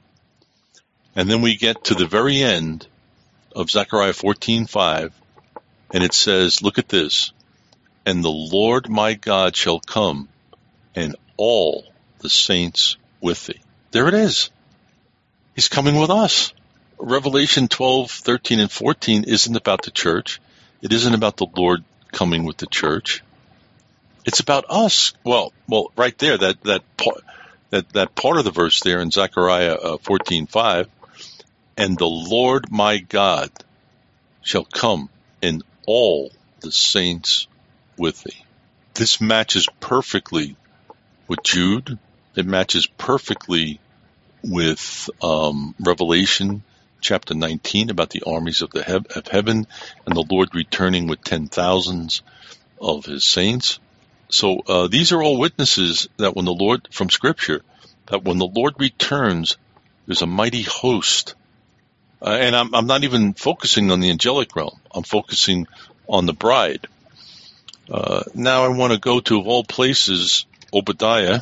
And then we get to the very end of Zechariah fourteen five, and it says, look at this, and the Lord my God shall come, and all the saints with thee. There it is. He's coming with us. Revelation twelve, thirteen, and fourteen isn't about the church. It isn't about the Lord coming with the church. It's about us. Well, well, right there, that that part, that that part of the verse there in Zechariah uh, fourteen five, and the Lord my God shall come, and all the saints with thee. This matches perfectly with Jude. It matches perfectly with um, Revelation chapter nineteen about the armies of the he- of heaven and the Lord returning with ten thousands of his saints. So uh, these are all witnesses that when the Lord, from Scripture, that when the Lord returns, there's a mighty host. Uh, and I'm, I'm not even focusing on the angelic realm. I'm focusing on the bride. Uh, now I want to go to, of all places, Obadiah.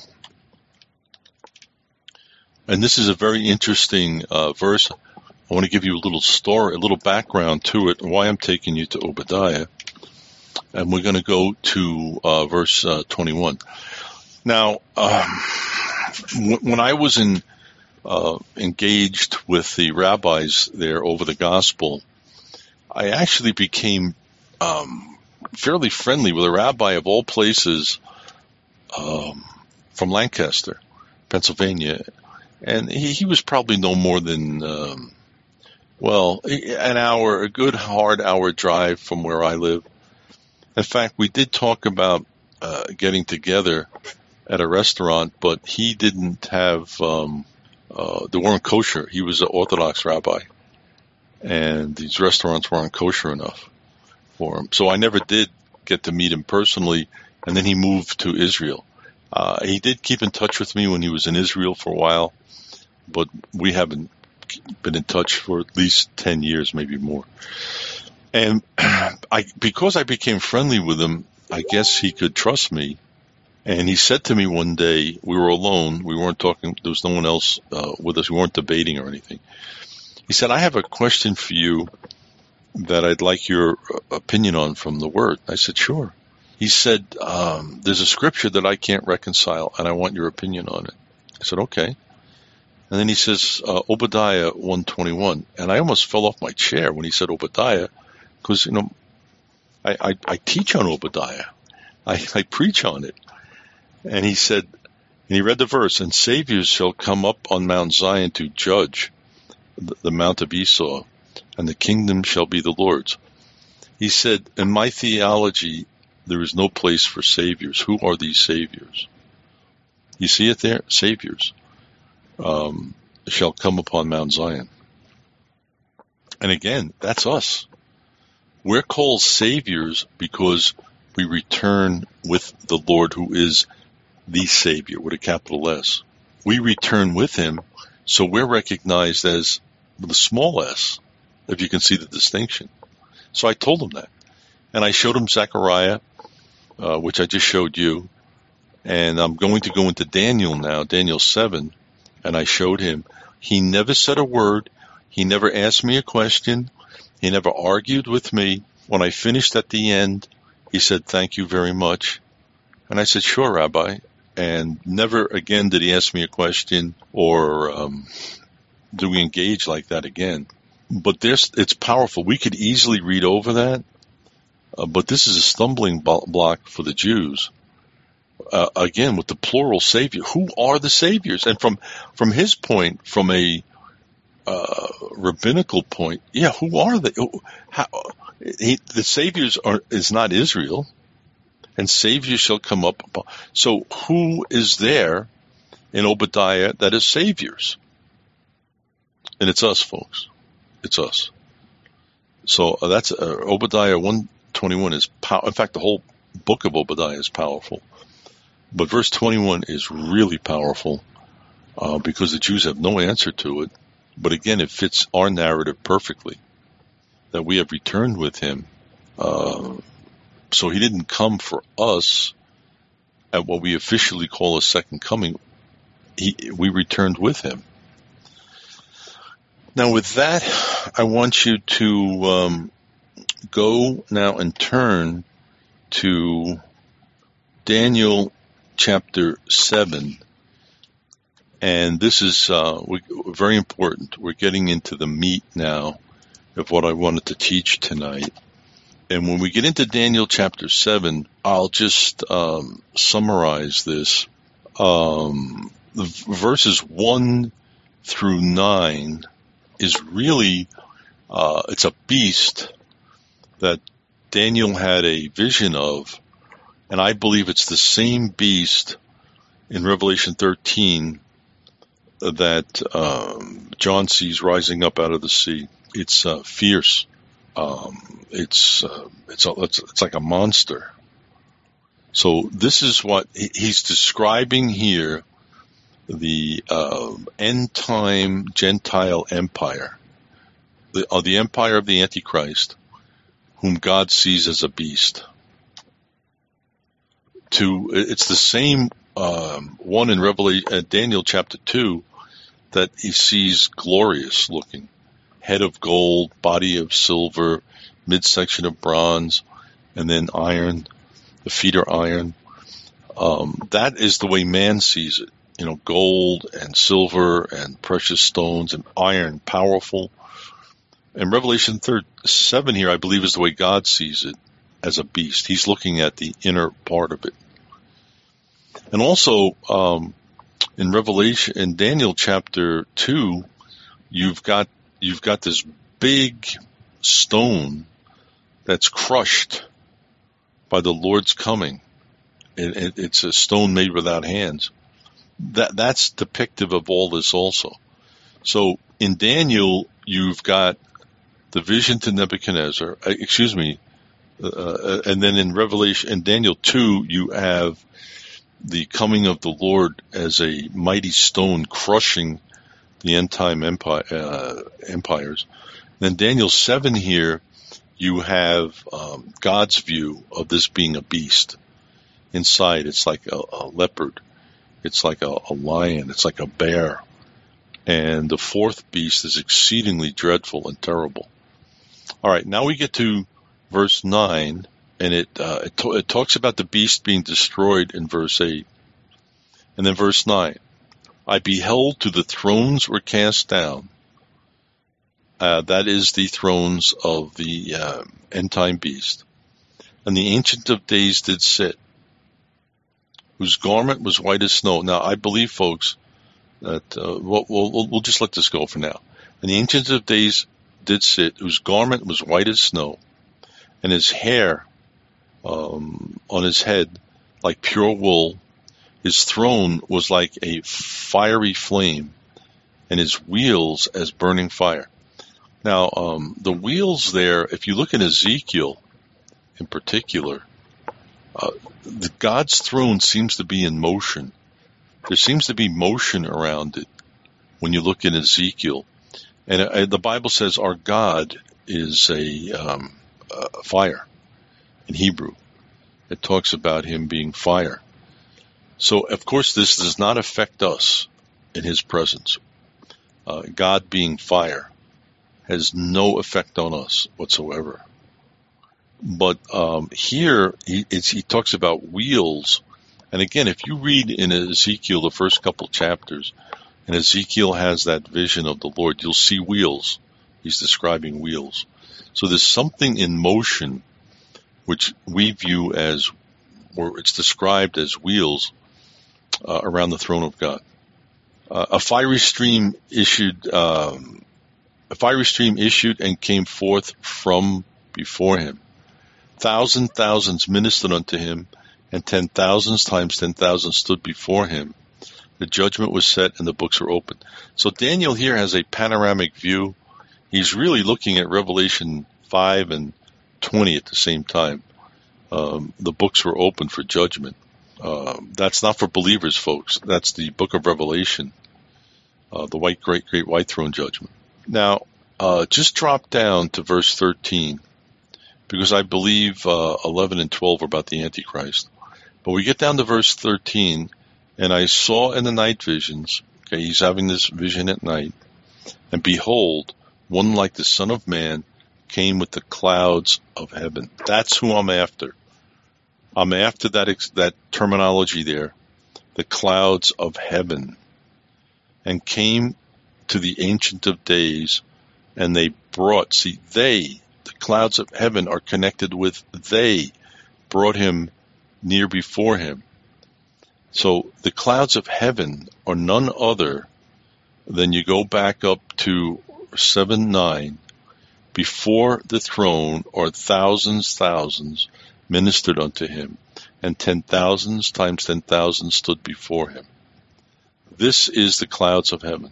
And this is a very interesting uh, verse. I want to give you a little story, a little background to it, and why I'm taking you to Obadiah. And we're going to go to uh, verse uh, twenty-one. Now, um, w- when I was in uh, engaged with the rabbis there over the gospel, I actually became um, fairly friendly with a rabbi of all places um, from Lancaster, Pennsylvania. And he, he was probably no more than, um, well, an hour, a good hard hour drive from where I live. In fact, we did talk about uh, getting together at a restaurant, but he didn't have, um, uh, they weren't kosher. He was an Orthodox rabbi. and these restaurants weren't kosher enough for him. So I never did get to meet him personally, and then he moved to Israel. Uh, he did keep in touch with me when he was in Israel for a while, but we haven't been in touch for at least ten years, maybe more. And I, because I became friendly with him, I guess he could trust me. And he said to me one day, we were alone, we weren't talking, there was no one else uh, with us, we weren't debating or anything. He said, I have a question for you that I'd like your opinion on from the Word. I said, sure. He said, um, there's a scripture that I can't reconcile, and I want your opinion on it. I said, okay. And then he says, uh, Obadiah one twenty-one. And I almost fell off my chair when he said Obadiah, because, you know, I, I, I teach on Obadiah. I, I preach on it. And he said, and he read the verse, and saviors shall come up on Mount Zion to judge the, the Mount of Esau, and the kingdom shall be the Lord's. He said, in my theology, there is no place for saviors. Who are these saviors? You see it there? Saviors um, shall come upon Mount Zion. And again, that's us. We're called saviors because we return with the Lord, who is the Savior with a capital S. We return with him, so we're recognized as the small s, if you can see the distinction. So I told him that. And I showed him Zechariah, uh, which I just showed you. And I'm going to go into Daniel now, Daniel seven. And I showed him. He never said a word. He never asked me a question. He never argued with me. When I finished at the end, he said, thank you very much. And I said, sure, Rabbi. And never again did he ask me a question or um, do we engage like that again. But there's, it's powerful. We could easily read over that. Uh, but this is a stumbling block for the Jews. Uh, again, with the plural savior. Who are the saviors? And from, from his point, from a uh, rabbinical point, yeah, who are they? How, he, the saviors are is not Israel, and saviors shall come up. So who is there in Obadiah that is saviors? And it's us, folks. It's us. So uh, that's uh, Obadiah one twenty-one is pow- in fact, the whole book of Obadiah is powerful. But verse twenty-one is really powerful uh, because the Jews have no answer to it. But again, it fits our narrative perfectly, that we have returned with him. Uh, so he didn't come for us at what we officially call a second coming. He, we returned with him. Now with that, I want you to um, go now and turn to Daniel chapter seven. And this is uh, we, very important. We're getting into the meat now of what I wanted to teach tonight. And when we get into Daniel chapter seven, I'll just um, summarize this. Um, the verses one through nine is really, uh, it's a beast that Daniel had a vision of. And I believe it's the same beast in Revelation thirteen that um, John sees rising up out of the sea. It's uh, fierce. Um, it's, uh, it's, a, it's it's like a monster. So this is what he, he's describing here: the uh, end time Gentile empire, the, uh, the empire of the Antichrist, whom God sees as a beast. To it's the same um, one in Revelation, uh, Daniel chapter two, that he sees glorious looking, head of gold, body of silver, midsection of bronze, and then iron. The feet are iron. Um, that is the way man sees it. You know, gold and silver and precious stones and iron, powerful. And Revelation seven here, I believe, is the way God sees it, as a beast. He's looking at the inner part of it. And also, um, in Revelation, in Daniel chapter two, you've got, you've got this big stone that's crushed by the Lord's coming. It, it, it's a stone made without hands. That, that's depictive of all this also. So in Daniel, you've got the vision to Nebuchadnezzar, uh, excuse me, uh, and then in Revelation, in Daniel two, you have the coming of the Lord as a mighty stone crushing the end-time empire, uh, empires. Then Daniel seven here, you have um, God's view of this being a beast. Inside, it's like a, a leopard. It's like a, a lion. It's like a bear. And the fourth beast is exceedingly dreadful and terrible. All right, now we get to verse nine, and it, uh, it, to- it talks about the beast being destroyed in verse eight. And then verse nine, I beheld till the thrones were cast down. Uh, that is the thrones of the uh, end-time beast. And the Ancient of Days did sit, whose garment was white as snow. Now, I believe, folks, that uh, we'll, we'll, we'll just let this go for now. And the Ancient of Days did sit, whose garment was white as snow, and his hair um, on his head like pure wool. His throne was like a fiery flame, and his wheels as burning fire. Now, um, the wheels there, if you look at Ezekiel in particular, uh, the, God's throne seems to be in motion. There seems to be motion around it when you look at Ezekiel. And uh, the Bible says our God is a, um, a fire in Hebrew. It talks about him being fire. So, of course, this does not affect us in his presence. Uh, God being fire has no effect on us whatsoever. But um, here he, it's, he talks about wheels. And again, if you read in Ezekiel the first couple chapters, and Ezekiel has that vision of the Lord, you'll see wheels. He's describing wheels. So there's something in motion which we view as, or it's described as wheels uh, around the throne of God. Uh, a fiery stream issued, um, a fiery stream issued and came forth from before him. Thousand thousands ministered unto him, and ten thousands times ten thousand stood before him. The judgment was set, and the books were opened. So Daniel here has a panoramic view. He's really looking at Revelation five and twenty at the same time. Um, the books were opened for judgment. Uh, that's not for believers, folks. That's the book of Revelation, uh, the white, great, great white throne judgment. Now, uh, just drop down to verse thirteen, because I believe uh, eleven and twelve are about the Antichrist. But we get down to verse thirteen, and I saw in the night visions, okay, he's having this vision at night, and behold, one like the Son of Man came with the clouds of heaven. That's who I'm after. I'm after that ex- that terminology there, the clouds of heaven, and came to the Ancient of Days, and they brought, see, they, the clouds of heaven are connected with they, brought him near before him. So the clouds of heaven are none other than, you go back up to seven nine, before the throne are thousands, thousands ministered unto him, and ten thousands times ten thousands stood before him. This is the clouds of heaven.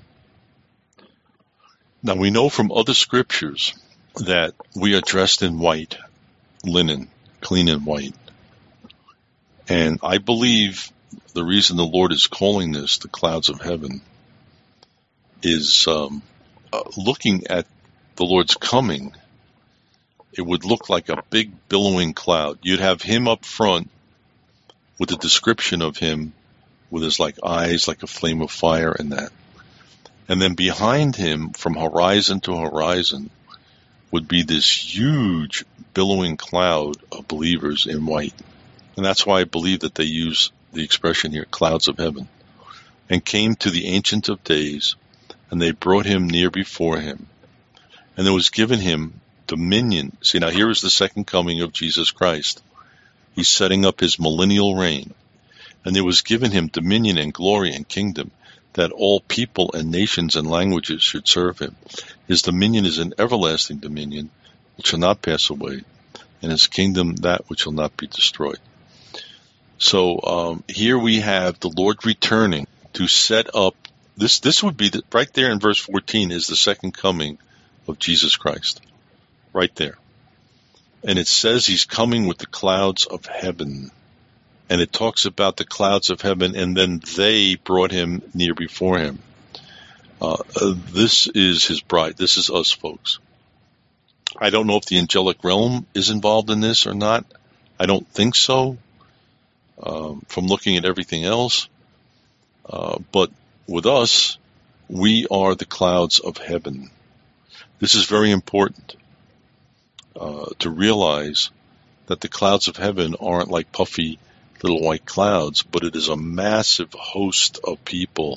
Now we know from other scriptures that we are dressed in white, linen, clean and white. And I believe the reason the Lord is calling this the clouds of heaven is um, uh, looking at the Lord's coming. It would look like a big billowing cloud. You'd have him up front with a description of him with his like eyes like a flame of fire and that. And then behind him, from horizon to horizon, would be this huge billowing cloud of believers in white. And that's why I believe that they use the expression here, clouds of heaven. And came to the Ancient of Days, and they brought him near before him. And there was given him dominion. See, now here is the second coming of Jesus Christ. He's setting up his millennial reign. And there was given him dominion and glory and kingdom, that all people and nations and languages should serve him. His dominion is an everlasting dominion, which shall not pass away, and his kingdom that which shall not be destroyed. So um, here we have the Lord returning to set up, this This would be, the, right there in verse fourteen, is the second coming of Jesus Christ. right there. And it says he's coming with the clouds of heaven. And it talks about the clouds of heaven, and then they brought him near before him. Uh, uh, this is his bride. This is us, folks. I don't know if the angelic realm is involved in this or not. I don't think so, um, from looking at everything else. Uh, but with us, we are the clouds of heaven. This is very important uh, to realize that the clouds of heaven aren't like puffy little white clouds, but it is a massive host of people,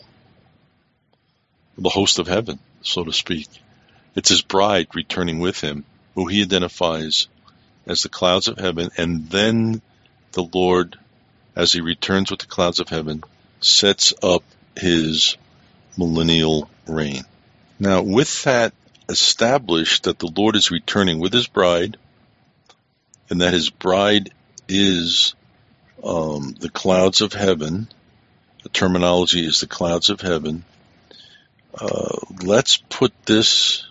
the host of heaven, so to speak. It's his bride returning with him, who he identifies as the clouds of heaven, and then the Lord, as he returns with the clouds of heaven, sets up his millennial reign. Now, with that established that the Lord is returning with his bride, and that his bride is um, the clouds of heaven, the terminology is the clouds of heaven, uh, let's put this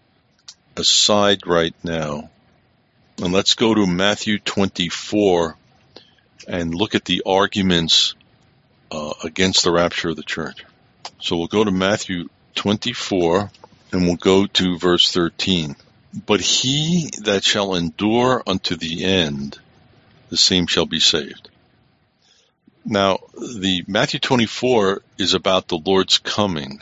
aside right now, and let's go to Matthew twenty-four and look at the arguments uh, against the rapture of the church. So we'll go to Matthew twenty-four, and we'll go to verse thirteen. But he that shall endure unto the end, the same shall be saved. Now, the Matthew twenty-four is about the Lord's coming.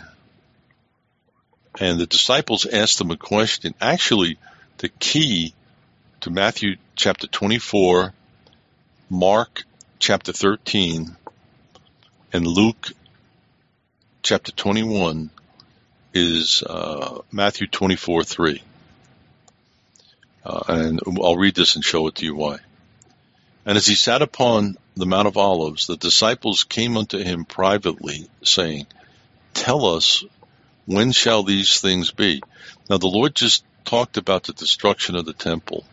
And the disciples asked him a question. Actually, the key to Matthew chapter twenty-four, Mark chapter thirteen, and Luke chapter twenty-one is uh, Matthew twenty-four three. Uh, and I'll read this and show it to you why. And as he sat upon the Mount of Olives, the disciples came unto him privately, saying, Tell us, when shall these things be? Now, the Lord just talked about the destruction of the temple.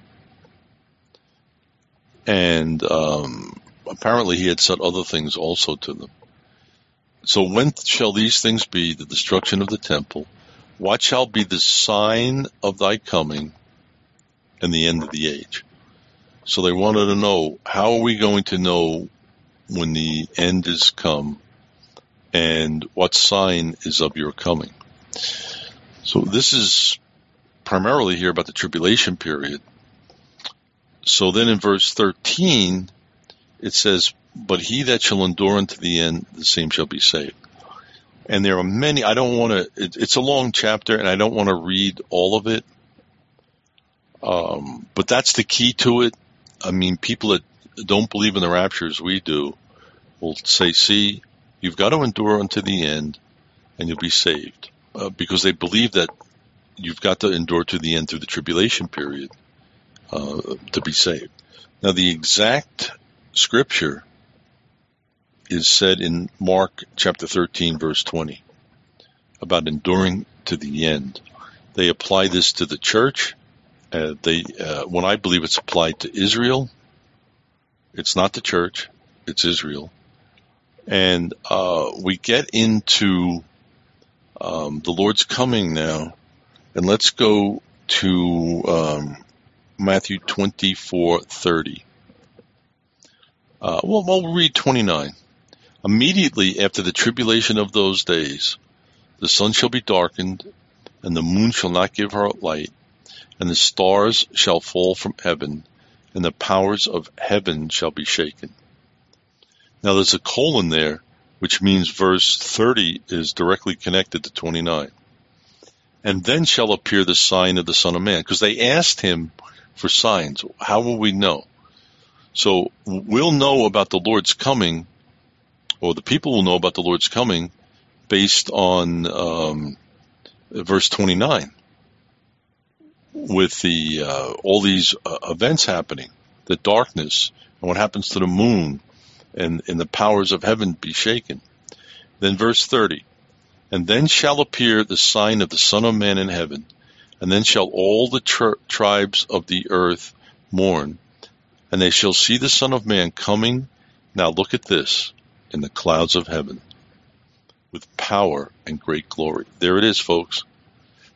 And um, apparently he had said other things also to them. So when shall these things be, the destruction of the temple? What shall be the sign of thy coming and the end of the age? So they wanted to know, how are we going to know when the end is come, and what sign is of your coming? So this is primarily here about the tribulation period. So then in verse thirteen, it says, But he that shall endure unto the end, the same shall be saved. And there are many, I don't want to, it, it's a long chapter, and I don't want to read all of it. Um, but that's the key to it. I mean, people that don't believe in the rapture as we do will say, see, you've got to endure unto the end, and you'll be saved. Uh, because they believe that you've got to endure to the end through the tribulation period uh, to be saved. Now, the exact scripture is said in Mark chapter thirteen, verse twenty, about enduring to the end. They apply this to the church. Uh, they, uh, when I believe it's applied to Israel, it's not the church, it's Israel. And uh, we get into um, the Lord's coming now, and let's go to um, Matthew twenty-four thirty. Uh, well, we'll read twenty-nine. Immediately after the tribulation of those days, the sun shall be darkened, and the moon shall not give her light, and the stars shall fall from heaven, and the powers of heaven shall be shaken. Now there's a colon there, which means verse thirty is directly connected to twenty-nine. And then shall appear the sign of the Son of Man. Because they asked him for signs. How will we know? So we'll know about the Lord's coming, or the people will know about the Lord's coming, based on um, verse twenty-nine. With the uh, all these uh, events happening, the darkness, and what happens to the moon, and, and the powers of heaven be shaken. Then verse thirty, and then shall appear the sign of the Son of Man in heaven, and then shall all the tri- tribes of the earth mourn, and they shall see the Son of Man coming, now look at this, in the clouds of heaven, with power and great glory. There it is, folks.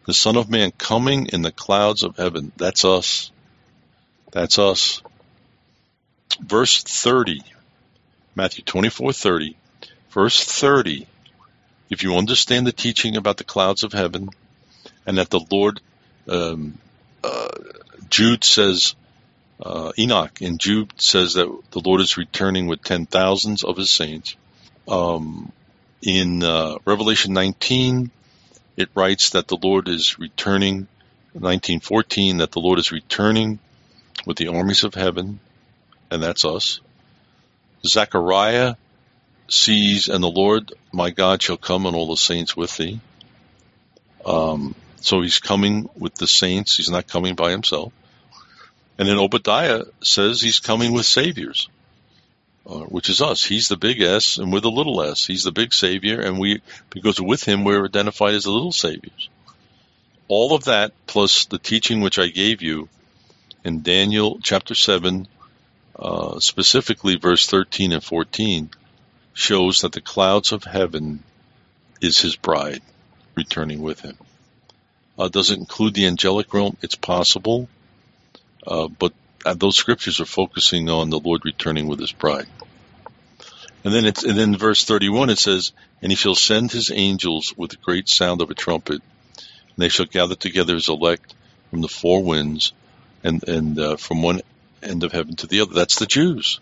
The Son of Man coming in the clouds of heaven. That's us. That's us. Verse thirty, Matthew twenty-four thirty. Verse thirty, if you understand the teaching about the clouds of heaven, and that the Lord, um, uh, Jude says, uh, Enoch in Jude says that the Lord is returning with ten thousands of his saints. Um, in uh, Revelation nineteen, it writes that the Lord is returning, nineteen fourteen, that the Lord is returning with the armies of heaven, and that's us. Zechariah sees, and the Lord my God shall come and all the saints with thee. Um, so he's coming with the saints. He's not coming by himself. And then Obadiah says he's coming with saviors, uh, which is us. He's the big S and we're the little s. He's the big savior, and we, because with him, we're identified as the little saviors. All of that, plus the teaching which I gave you in Daniel chapter seven, uh, specifically verse thirteen and fourteen, shows that the clouds of heaven is his bride returning with him. Uh, does it include the angelic realm? It's possible, uh, but uh, those scriptures are focusing on the Lord returning with his bride. And then it's, and then verse thirty-one it says, and he shall send his angels with the great sound of a trumpet, and they shall gather together his elect from the four winds, and and uh, from one end of heaven to the other. That's the Jews.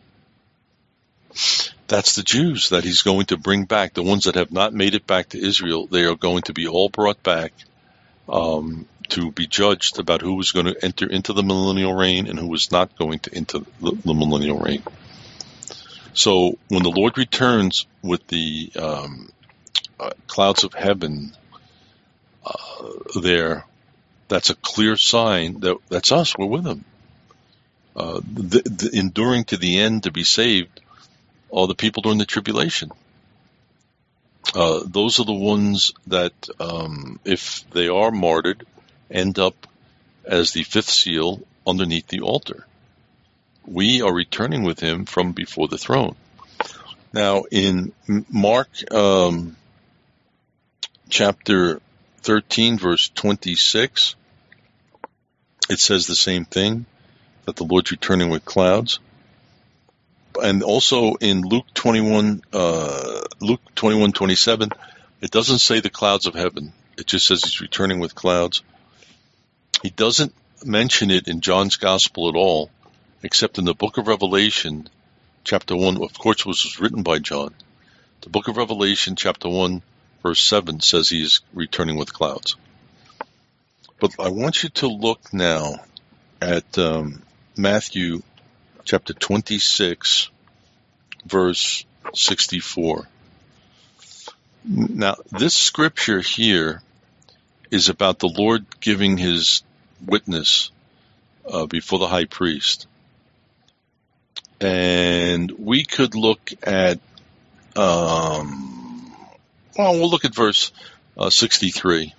That's the Jews that he's going to bring back. The ones that have not made it back to Israel, they are going to be all brought back um, to be judged about who was going to enter into the millennial reign and who was not going to enter the, the millennial reign. So when the Lord returns with the um, uh, clouds of heaven uh, there, that's a clear sign that that's us. We're with him. Uh, the, the enduring to the end to be saved are the people during the tribulation. Uh, those are the ones that, um, if they are martyred, end up as the fifth seal underneath the altar. We are returning with him from before the throne. Now, in Mark um, chapter thirteen, verse twenty-six, it says the same thing, that the Lord's returning with clouds. And also in Luke twenty-one, uh, Luke twenty-one twenty-seven, it doesn't say the clouds of heaven. It just says he's returning with clouds. He doesn't mention it in John's Gospel at all, except in the book of Revelation, chapter one, of course, which was written by John. The book of Revelation, chapter one, verse seven, says he is returning with clouds. But I want you to look now at um, Matthew chapter twenty-six, verse sixty-four. Now, this scripture here is about the Lord giving his witness uh, before the high priest. And we could look at, um, well, we'll look at verse uh, sixty-three.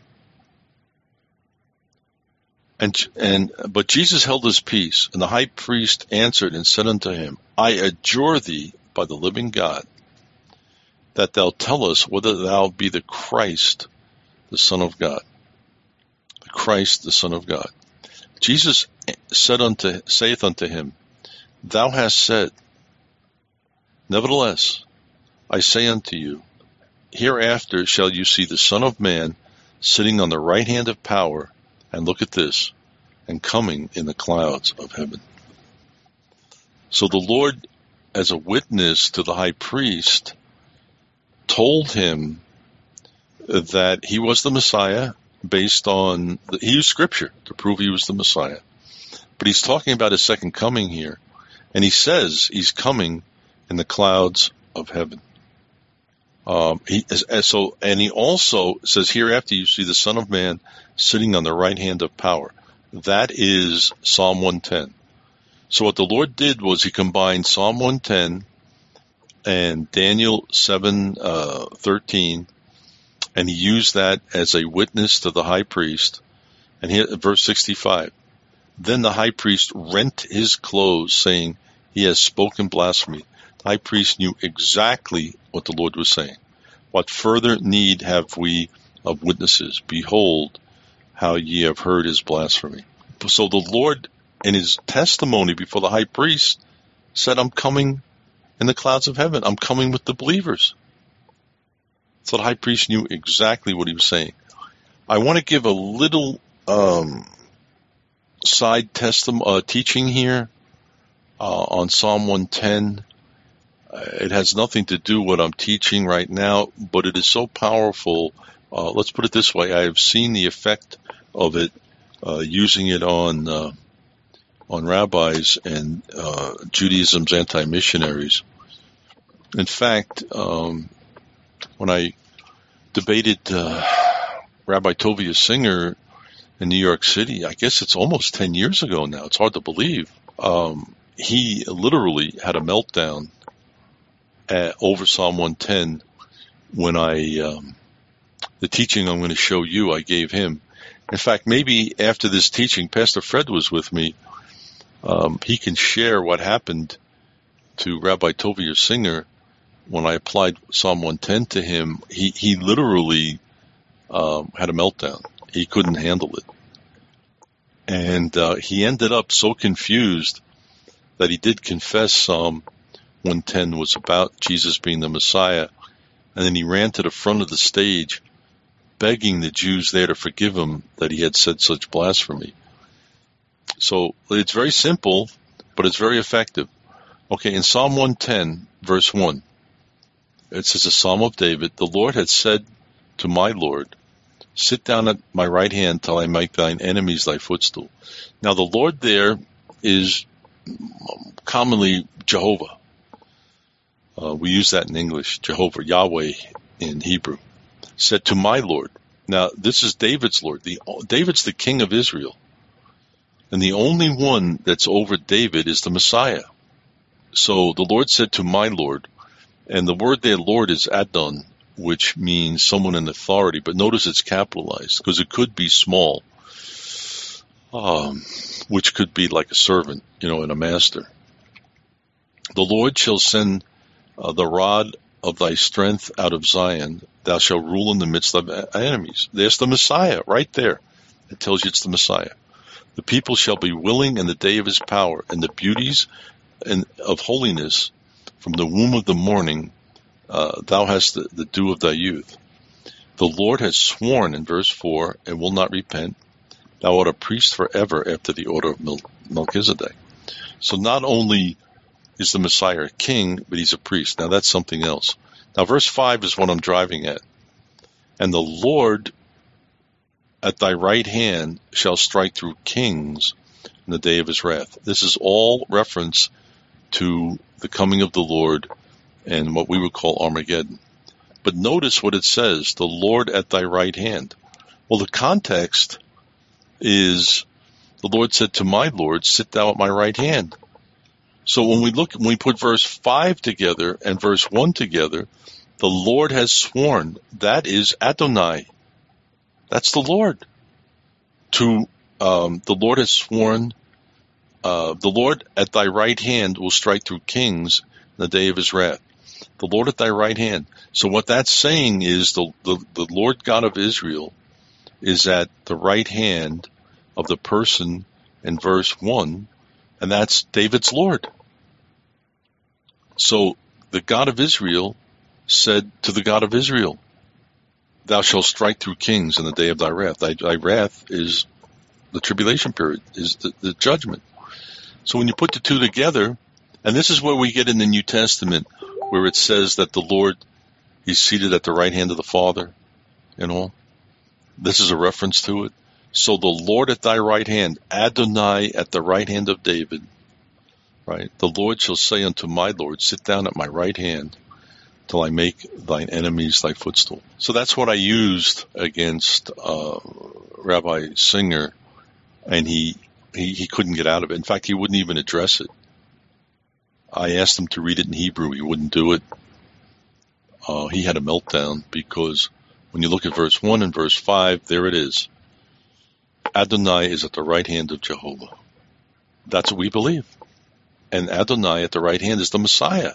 And, and, but Jesus held his peace, and the high priest answered and said unto him, I adjure thee by the living God, that thou tell us whether thou be the Christ, the Son of God. The Christ, the Son of God. Jesus said unto, saith unto him, Thou hast said, nevertheless, I say unto you, hereafter shall you see the Son of Man sitting on the right hand of power, and look at this, and coming in the clouds of heaven. So the Lord, as a witness to the high priest, told him that he was the Messiah based on, the, he used scripture to prove he was the Messiah. But he's talking about his second coming here. And he says he's coming in the clouds of heaven. Um, he, as, as so, and he also says, hereafter you see the Son of Man sitting on the right hand of power. That is Psalm one ten. So what the Lord did was he combined Psalm one ten and Daniel seven thirteen, and he used that as a witness to the high priest. And here, verse sixty-five, then the high priest rent his clothes, saying, he has spoken blasphemy. The high priest knew exactly what the Lord was saying. What further need have we of witnesses? Behold, how ye have heard his blasphemy. So the Lord, in his testimony before the high priest, said, I'm coming in the clouds of heaven. I'm coming with the believers. So the high priest knew exactly what he was saying. I want to give a little um, side testim- uh, teaching here uh, on Psalm one ten. Uh, it has nothing to do with what I'm teaching right now, but it is so powerful. Uh, let's put it this way. I have seen the effect of it, uh, using it on uh, on rabbis and uh, Judaism's anti-missionaries. In fact, um, when I debated uh, Rabbi Tovia Singer in New York City, I guess it's almost ten years ago now. It's hard to believe. Um, he literally had a meltdown at, over Psalm one ten when I, um, the teaching I'm going to show you, I gave him. In fact, maybe after this teaching, Pastor Fred was with me. Um, he can share what happened to Rabbi Tovia Singer when I applied Psalm one ten to him. He, he literally um, had a meltdown. He couldn't handle it. And uh, he ended up so confused that he did confess Psalm one ten was about Jesus being the Messiah. And then he ran to the front of the stage begging the Jews there to forgive him that he had said such blasphemy. So it's very simple, but it's very effective. Okay, in Psalm one ten, verse one, it says, a Psalm of David, the Lord had said to my Lord, sit down at my right hand till I make thine enemies thy footstool. Now the Lord there is commonly Jehovah. Uh, we use that in English, Jehovah, Yahweh in Hebrew. Said to my Lord. Now this is David's Lord. The, David's the king of Israel. And the only one that's over David is the Messiah. So the Lord said to my Lord, and the word there, Lord, is Adon, which means someone in authority. But notice it's capitalized because it could be small, um, which could be like a servant, you know, and a master. The Lord shall send uh, the rod of thy strength out of Zion. Thou shalt rule in the midst of enemies. There's the Messiah right there. It tells you it's the Messiah. The people shall be willing in the day of his power, and the beauties and of holiness from the womb of the morning, uh, thou hast the, the dew of thy youth. The Lord has sworn in verse four, and will not repent. Thou art a priest forever after the order of Mel- Melchizedek. So not only is the Messiah a king, but he's a priest. Now that's something else. Now verse five is what I'm driving at. And the Lord at thy right hand shall strike through kings in the day of his wrath. This is all reference to the coming of the Lord and what we would call Armageddon. But notice what it says, the Lord at thy right hand. Well, the context is the Lord said to my Lord, sit thou at my right hand. So when we look, when we put verse five together and verse one together, the Lord has sworn. That is Adonai. That's the Lord. To um, the Lord has sworn, uh, the Lord at thy right hand will strike through kings in the day of his wrath. The Lord at thy right hand. So what that's saying is the, the, the Lord God of Israel is at the right hand of the person in verse one, and that's David's Lord. So the God of Israel said to the God of Israel, thou shalt strike through kings in the day of thy wrath. Thy, thy wrath is the tribulation period, is the, the judgment. So when you put the two together, and this is where we get in the New Testament, where it says that the Lord, he's seated at the right hand of the Father, you know. This is a reference to it. So the Lord at thy right hand, Adonai at the right hand of David, right? The Lord shall say unto my Lord, sit down at my right hand till I make thine enemies thy footstool. So that's what I used against uh, Rabbi Singer, and he, he he couldn't get out of it. In fact, he wouldn't even address it. I asked him to read it in Hebrew. He wouldn't do it. Uh, he had a meltdown because when you look at verse one and verse five, there it is. Adonai is at the right hand of Jehovah. That's what we believe. And Adonai at the right hand is the Messiah.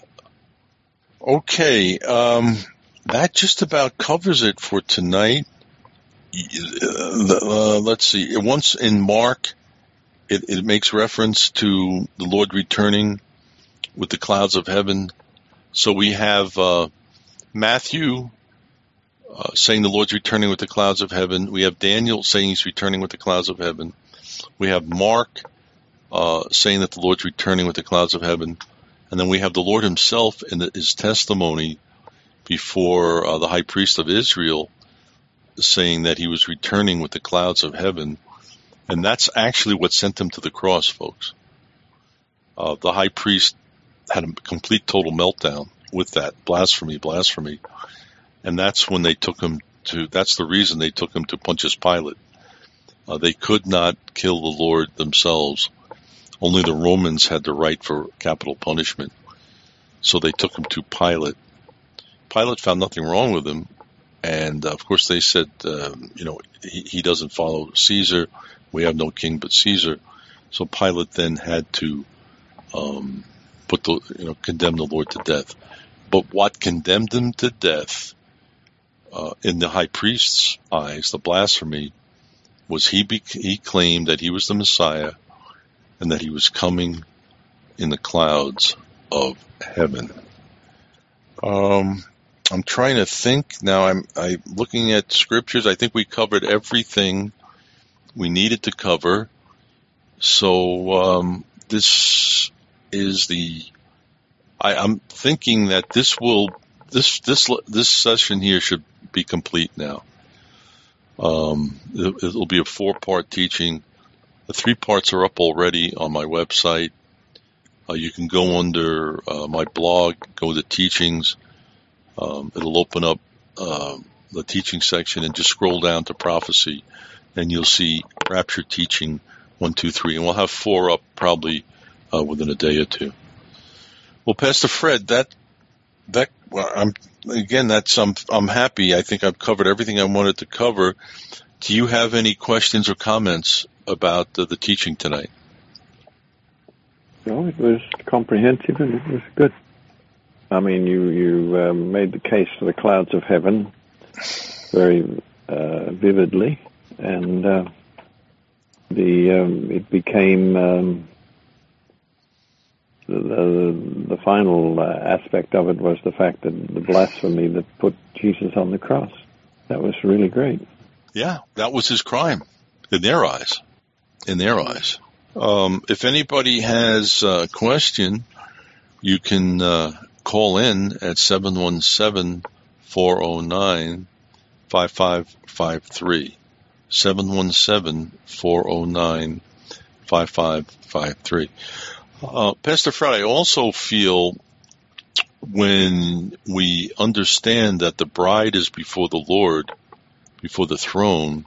Okay, um, that just about covers it for tonight. uh, let's see. Once in Mark, it, it makes reference to the Lord returning with the clouds of heaven. So we have uh, Matthew uh, saying the Lord's returning with the clouds of heaven. We have Daniel saying he's returning with the clouds of heaven. We have Mark uh, saying that the Lord's returning with the clouds of heaven. And then we have the Lord himself in the, his testimony before uh, the high priest of Israel saying that he was returning with the clouds of heaven. And that's actually what sent him to the cross, folks. Uh, the high priest had a complete total meltdown with that. Blasphemy, blasphemy. And that's when they took him to, that's the reason they took him to Pontius Pilate. Uh, they could not kill the Lord themselves. Only the Romans had the right for capital punishment. So they took him to Pilate. Pilate found nothing wrong with him. And, uh, of course, they said, uh, you know, he, he doesn't follow Caesar. We have no king but Caesar. So Pilate then had to um, put the, you know, condemn the Lord to death. But what condemned him to death uh, in the high priest's eyes, the blasphemy, was he be- he claimed that he was the Messiah and that he was coming in the clouds of heaven. Um, I'm trying to think now. I'm I'm looking at scriptures. I think we covered everything we needed to cover. So um, this is the. I, I'm thinking that this will this this this session here should be complete now. Um, it, it'll be a four-part teaching. The three parts are up already on my website. Uh, you can go under uh, my blog, go to teachings. Um, it'll open up uh, the teaching section and just scroll down to prophecy, and you'll see rapture teaching one, two, three, and we'll have four up probably uh, within a day or two. Well, Pastor Fred, that that well, I'm again that's I'm I'm happy. I think I've covered everything I wanted to cover. Do you have any questions or comments about the, the teaching tonight? No, it was comprehensive and it was good. I mean, you you um, made the case for the clouds of heaven very uh, vividly, and uh, the um, it became um, the, the the final uh, aspect of it was the fact that the blasphemy that put Jesus on the cross. That was really great. Yeah, that was his crime in their eyes. In their eyes. Um, if anybody has a question, you can uh, call in at seven one seven, four oh nine, five five five three. seven one seven, four oh nine, five five five three. Uh, Pastor Fred, I also feel when we understand that the bride is before the Lord, before the throne,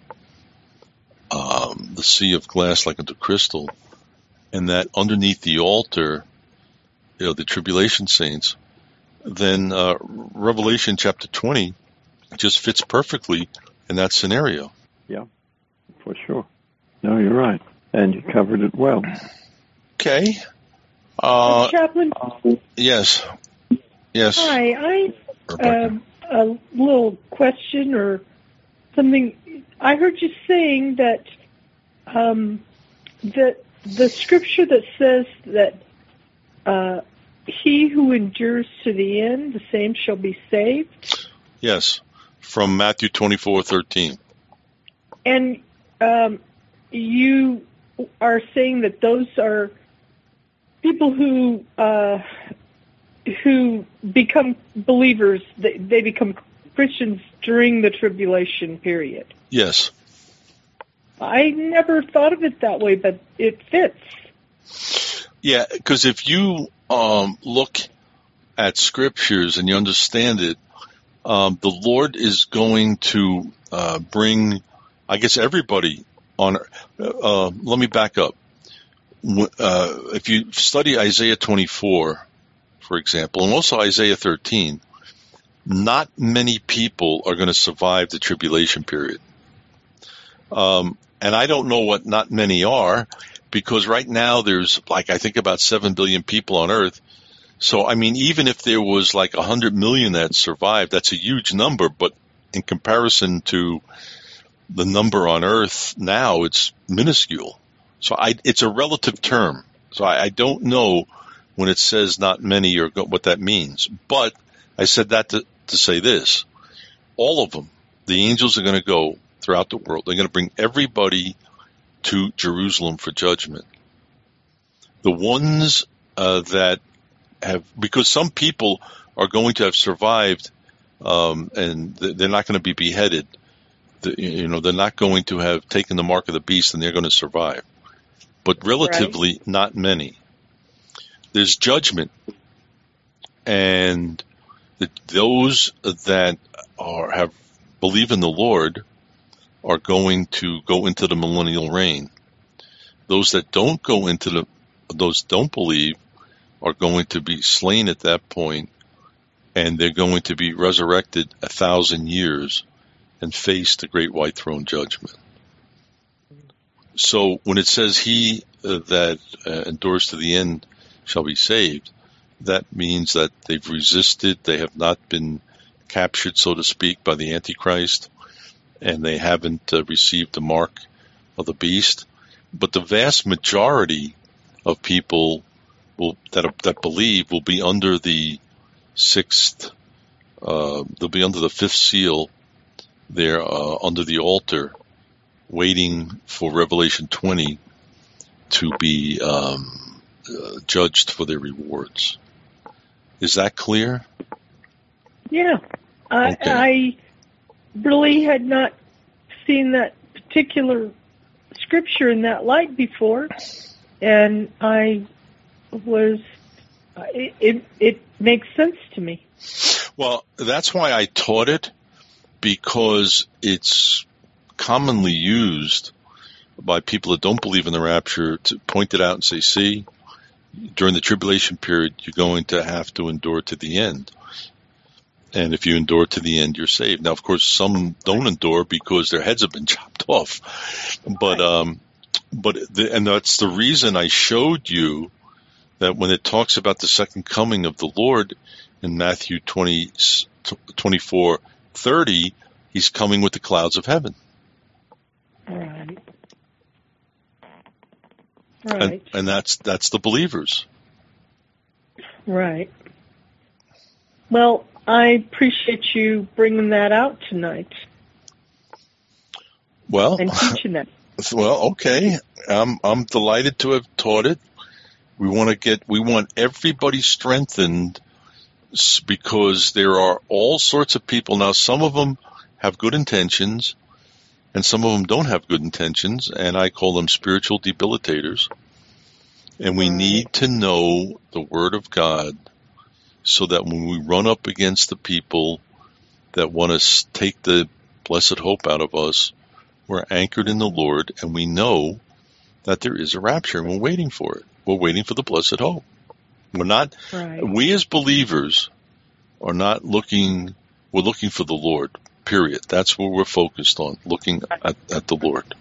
um, the sea of glass like unto crystal, and that underneath the altar, you know, the tribulation saints, then uh, Revelation chapter twenty just fits perfectly in that scenario. Yeah, for sure. No, you're right. And you covered it well. Okay. Uh, Chaplain? Yes. Yes. Hi, I uh, a little question or something. I heard you saying that um, that the scripture that says that uh, he who endures to the end, the same shall be saved. Yes, from Matthew twenty-four thirteen. And um, you are saying that those are people who uh, who become believers. They, they become Christians during the tribulation period. Yes. I never thought of it that way, but it fits. Yeah, because if you um, look at scriptures and you understand it, um, the Lord is going to uh, bring, I guess, everybody on. Uh, let me back up. Uh, if you study Isaiah twenty-four, for example, and also Isaiah thirteen, not many people are going to survive the tribulation period. Um, and I don't know what not many are, because right now there's like, I think about seven billion people on earth. So, I mean, even if there was like one hundred million that survived, that's a huge number. But in comparison to the number on earth now, it's minuscule. So I, it's a relative term. So I, I don't know when it says not many or what that means. But I said that to, to say this. All of them, the angels are going to go throughout the world. They're going to bring everybody to Jerusalem for judgment. The ones uh, that have, because some people are going to have survived, um, and they're not going to be beheaded. The, you know, they're not going to have taken the mark of the beast, and they're going to survive. But relatively, right. Not many. There's judgment, and the, those that are have believe in the Lord are going to go into the millennial reign. Those that don't go into the, those don't believe, are going to be slain at that point, and they're going to be resurrected a thousand years and face the great white throne judgment. So when it says he uh, that uh, endures to the end shall be saved, that means that they've resisted, they have not been captured, so to speak, by the Antichrist, and they haven't uh, received the mark of the beast. But the vast majority of people will, that that believe will be under the sixth, uh, they'll be under the fifth seal there, uh, under the altar, waiting for Revelation twenty to be um, uh, judged for their rewards. Is that clear? Yeah. I, okay. I really had not seen that particular scripture in that light before, and I was, it, it, it makes sense to me. Well, that's why I taught it, because it's commonly used by people that don't believe in the rapture to point it out and say, see, during the tribulation period, you're going to have to endure to the end. And if you endure to the end, you're saved. Now, of course, some don't endure because their heads have been chopped off. But, um, but, the, and that's the reason I showed you that when it talks about the second coming of the Lord in Matthew twenty, twenty-four, thirty, he's coming with the clouds of heaven. Right. Right. And, and that's, that's the believers. Right. Well, I appreciate you bringing that out tonight. Well, and teaching that. Well, okay. I'm I'm delighted to have taught it. We want to get we want everybody strengthened, because there are all sorts of people now. Some of them have good intentions, and some of them don't have good intentions, and I call them spiritual debilitators. And we need to know the Word of God, so that when we run up against the people that want to take the blessed hope out of us, we're anchored in the Lord, and we know that there is a rapture, and we're waiting for it. We're waiting for the blessed hope. We're not, right. We as believers are not looking, we're looking for the Lord, period. That's where we're focused on, looking at, at the Lord.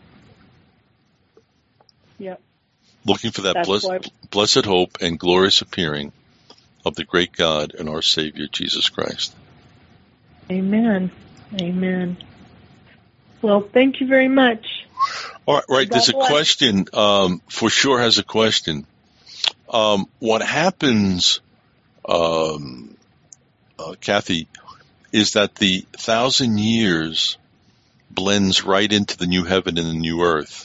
Yep. Looking for that blessed, why... blessed hope and glorious appearing of the great God and our Savior, Jesus Christ. Amen. Amen. Well, thank you very much. All right, right. God There's a bless. question, um, for sure has a question. Um, what happens, um, uh, Kathy, is that the thousand years blends right into the new heaven and the new earth.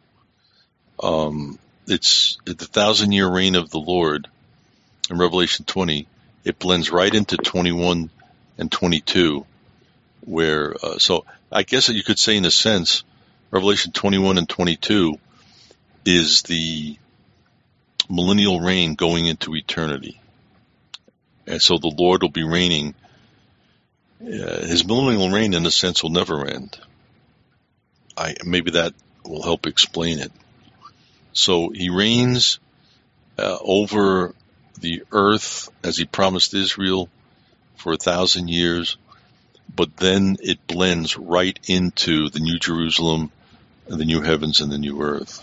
Um, it's the thousand year reign of the Lord in Revelation twenty. It blends right into twenty-one and twenty-two, where, uh, so I guess that you could say in a sense, Revelation twenty-one and twenty-two is the millennial reign going into eternity. And so the Lord will be reigning. Uh, his millennial reign, in a sense, will never end. I, maybe that will help explain it. So he reigns uh, over the earth as he promised Israel for a thousand years, but then it blends right into the New Jerusalem and the new heavens and the new earth.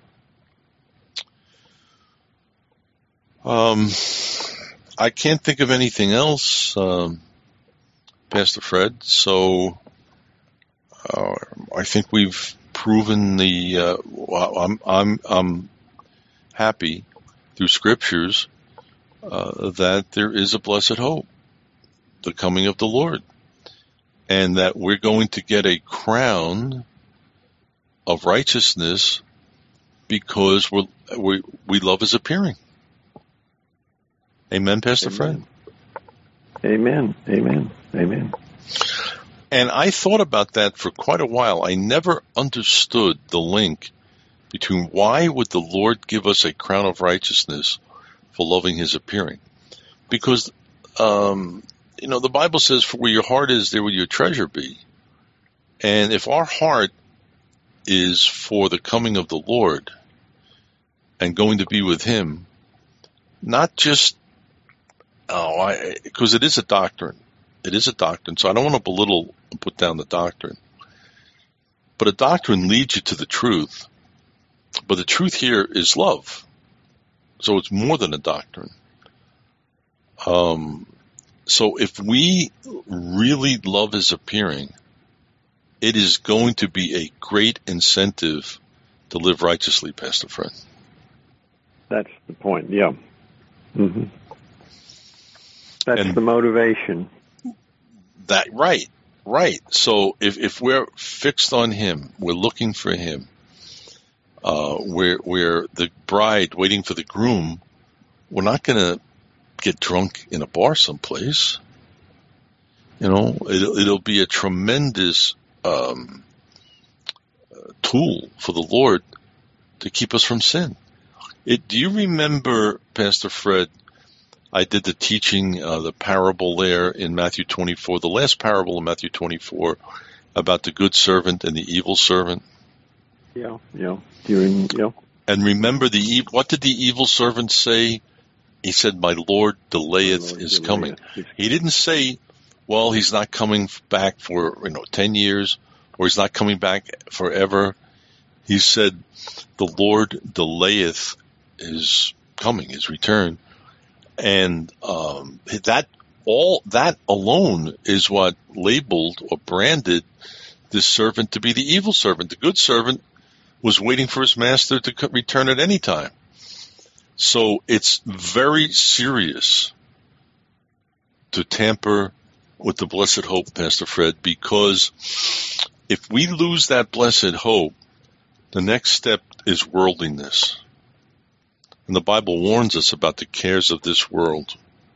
Um, I can't think of anything else, um, Pastor Fred, so uh, I think we've proven the. Uh, well, I'm I'm I'm happy through scriptures uh, that there is a blessed hope, the coming of the Lord, and that we're going to get a crown of righteousness because we we we love His appearing. Amen, Pastor Fred. Amen. Amen. Amen. And I thought about that for quite a while. I never understood the link between why would the Lord give us a crown of righteousness for loving His appearing? Because, um, you know, the Bible says, for where your heart is, there will your treasure be. And if our heart is for the coming of the Lord and going to be with Him, not just, oh, I, because it is a doctrine. It is a doctrine, so I don't want to belittle and put down the doctrine. But a doctrine leads you to the truth. But the truth here is love. So it's more than a doctrine. Um, so if we really love His appearing, it is going to be a great incentive to live righteously, Pastor Fred. That's the point, yeah. Mm-hmm. That's And the motivation. That right, right. So if, if we're fixed on Him, we're looking for Him, uh, we're, we're the bride waiting for the groom, we're not going to get drunk in a bar someplace. You know, it'll, it'll be a tremendous um, tool for the Lord to keep us from sin. It, do you remember, Pastor Fred, I did the teaching, uh, the parable there in Matthew twenty-four, the last parable in Matthew twenty-four about the good servant and the evil servant. Yeah, yeah. During, yeah. And remember, the what did the evil servant say? He said, "My Lord delayeth My Lord his delayeth coming." his- He didn't say, "Well, he's not coming back for you know ten years, or he's not coming back forever." He said, "The Lord delayeth his coming, his return." And um, that all that alone is what labeled or branded this servant to be the evil servant. The good servant was waiting for his master to return at any time. So it's very serious to tamper with the blessed hope, Pastor Fred, because if we lose that blessed hope, the next step is worldliness. And the Bible warns us about the cares of this world.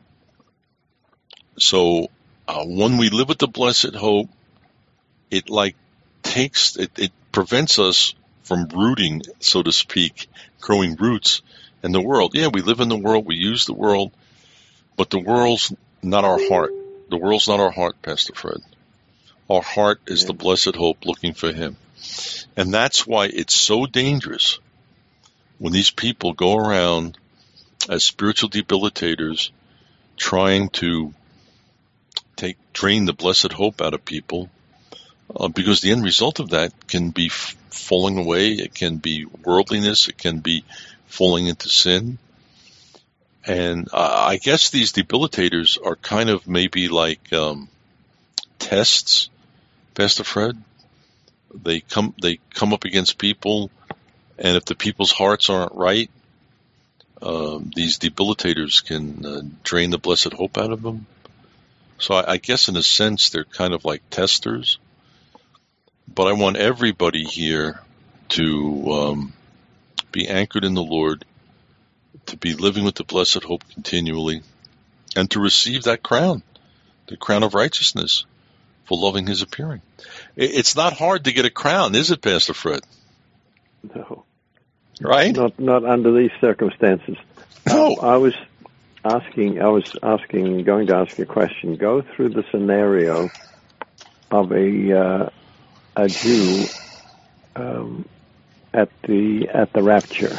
So uh, when we live with the blessed hope, it like takes, it, it prevents us from rooting, so to speak, growing roots in the world. Yeah, we live in the world, we use the world, but the world's not our heart. The world's not our heart, Pastor Fred. Our heart is the blessed hope looking for Him. And that's why it's so dangerous when these people go around as spiritual debilitators trying to take drain the blessed hope out of people, uh, because the end result of that can be f- falling away, it can be worldliness, it can be falling into sin. And uh, I guess these debilitators are kind of maybe like um, tests, Pastor Fred. They come they come up against people, and if the people's hearts aren't right, um, these debilitators can uh, drain the blessed hope out of them. So I, I guess in a sense they're kind of like testers. But I want everybody here to um, be anchored in the Lord, to be living with the blessed hope continually, and to receive that crown, the crown of righteousness for loving His appearing. It's not hard to get a crown, is it, Pastor Fred? No. Right? Not not under these circumstances. No. I was asking, I was asking, going to ask a question. Go through the scenario of a uh, a Jew um, at the at the rapture,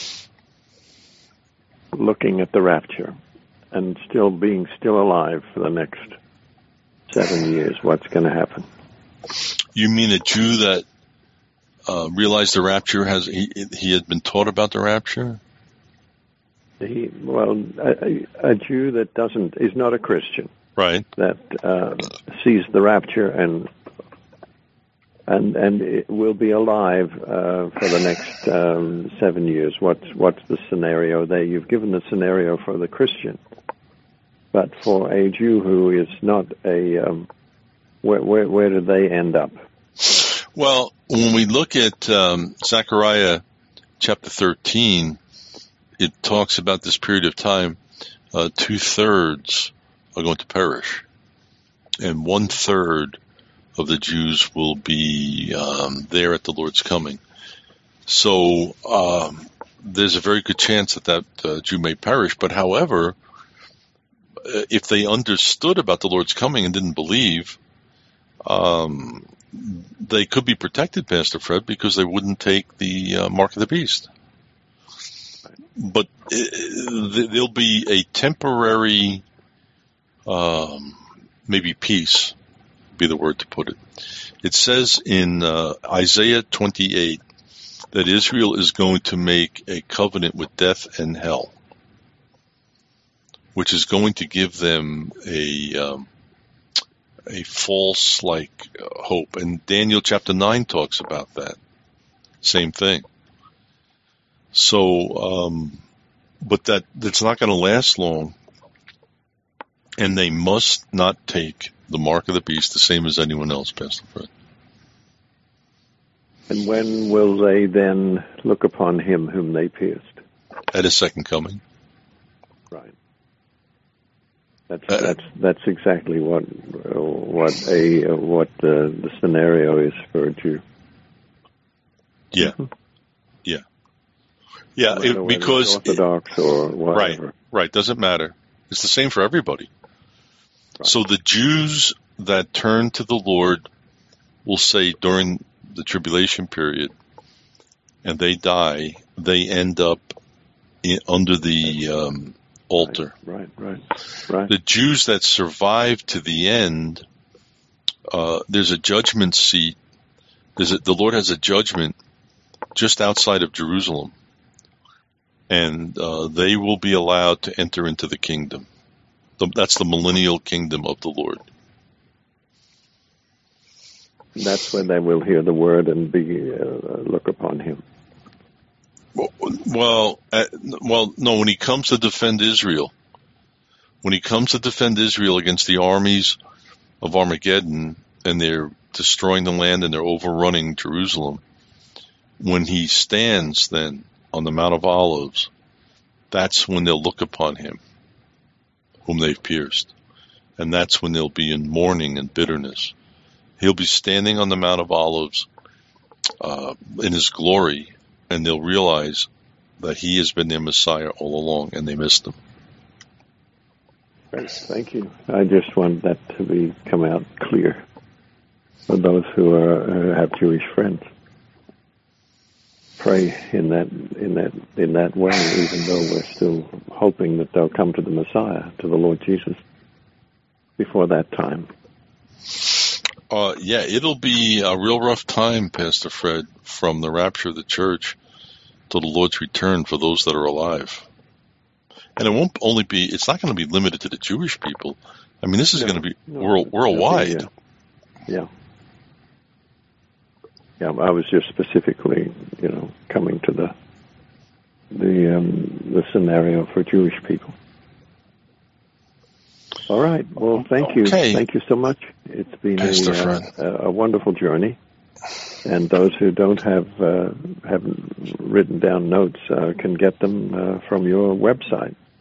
looking at the rapture, and still being still alive for the next seven years. What's going to happen? You mean a Jew that uh, realized the rapture has he he had been taught about the rapture? He, well, a, a Jew that doesn't is not a Christian, right? That uh, sees the rapture and and and it will be alive uh, for the next um, seven years. What's what's the scenario there? You've given the scenario for the Christian, but for a Jew who is not a, um, where, where where do they end up? Well, when we look at um, Zechariah chapter thirteen, it talks about this period of time. Uh, two thirds are going to perish, and one third of the Jews will be um, there at the Lord's coming. So um, there's a very good chance that that uh, Jew may perish. But however, if they understood about the Lord's coming and didn't believe, um, they could be protected, Pastor Fred, because they wouldn't take the uh, mark of the beast. But uh, there'll be a temporary, um, maybe peace, be the word to put it. It says in uh, Isaiah twenty-eight that Israel is going to make a covenant with death and hell, which is going to give them a um, a false like uh, hope. And Daniel chapter nine talks about that same thing. So, um, but that that's not going to last long, and they must not take the mark of the beast, the same as anyone else, Pastor Fred. And when will they then look upon him whom they pierced? At his second coming. Right. That's uh, that's that's exactly what uh, what a uh, what the, the scenario is for a Jew. Yeah. Mm-hmm. Yeah. Yeah, it, because Orthodox or whatever. Right, right, doesn't matter. It's the same for everybody. Right. So the Jews that turn to the Lord will say during the tribulation period, and they die, they end up in, under the um, altar. Right, right, right, right. The Jews that survive to the end, uh, there's a judgment seat. There's a, the Lord has a judgment just outside of Jerusalem. And uh, they will be allowed to enter into the kingdom. The, that's the millennial kingdom of the Lord. That's when they will hear the word and be uh, look upon him. Well, well, uh, well, no. When he comes to defend Israel, when he comes to defend Israel against the armies of Armageddon, and they're destroying the land and they're overrunning Jerusalem, when he stands then on the Mount of Olives, that's when they'll look upon him, whom they've pierced. And that's when they'll be in mourning and bitterness. He'll be standing on the Mount of Olives uh, in his glory, and they'll realize that he has been their Messiah all along, and they missed him. Thank you. I just want that to be come out clear for those who are who have Jewish friends. Pray in that in that in that way, even though we're still hoping that they'll come to the Messiah, to the Lord Jesus, before that time. Uh, yeah, it'll be a real rough time, Pastor Fred, from the rapture of the church to the Lord's return for those that are alive. And it won't only be, it's not going to be limited to the Jewish people. I mean, this is no, going to be no, world, worldwide. Be, yeah. yeah. Yeah, I was just specifically, you know, coming to the the um, the scenario for Jewish people. All right. Well, thank you. Okay. Thank you so much. It's been a, uh, a wonderful journey. And those who don't have uh, haven't written down notes uh, can get them uh, from your website.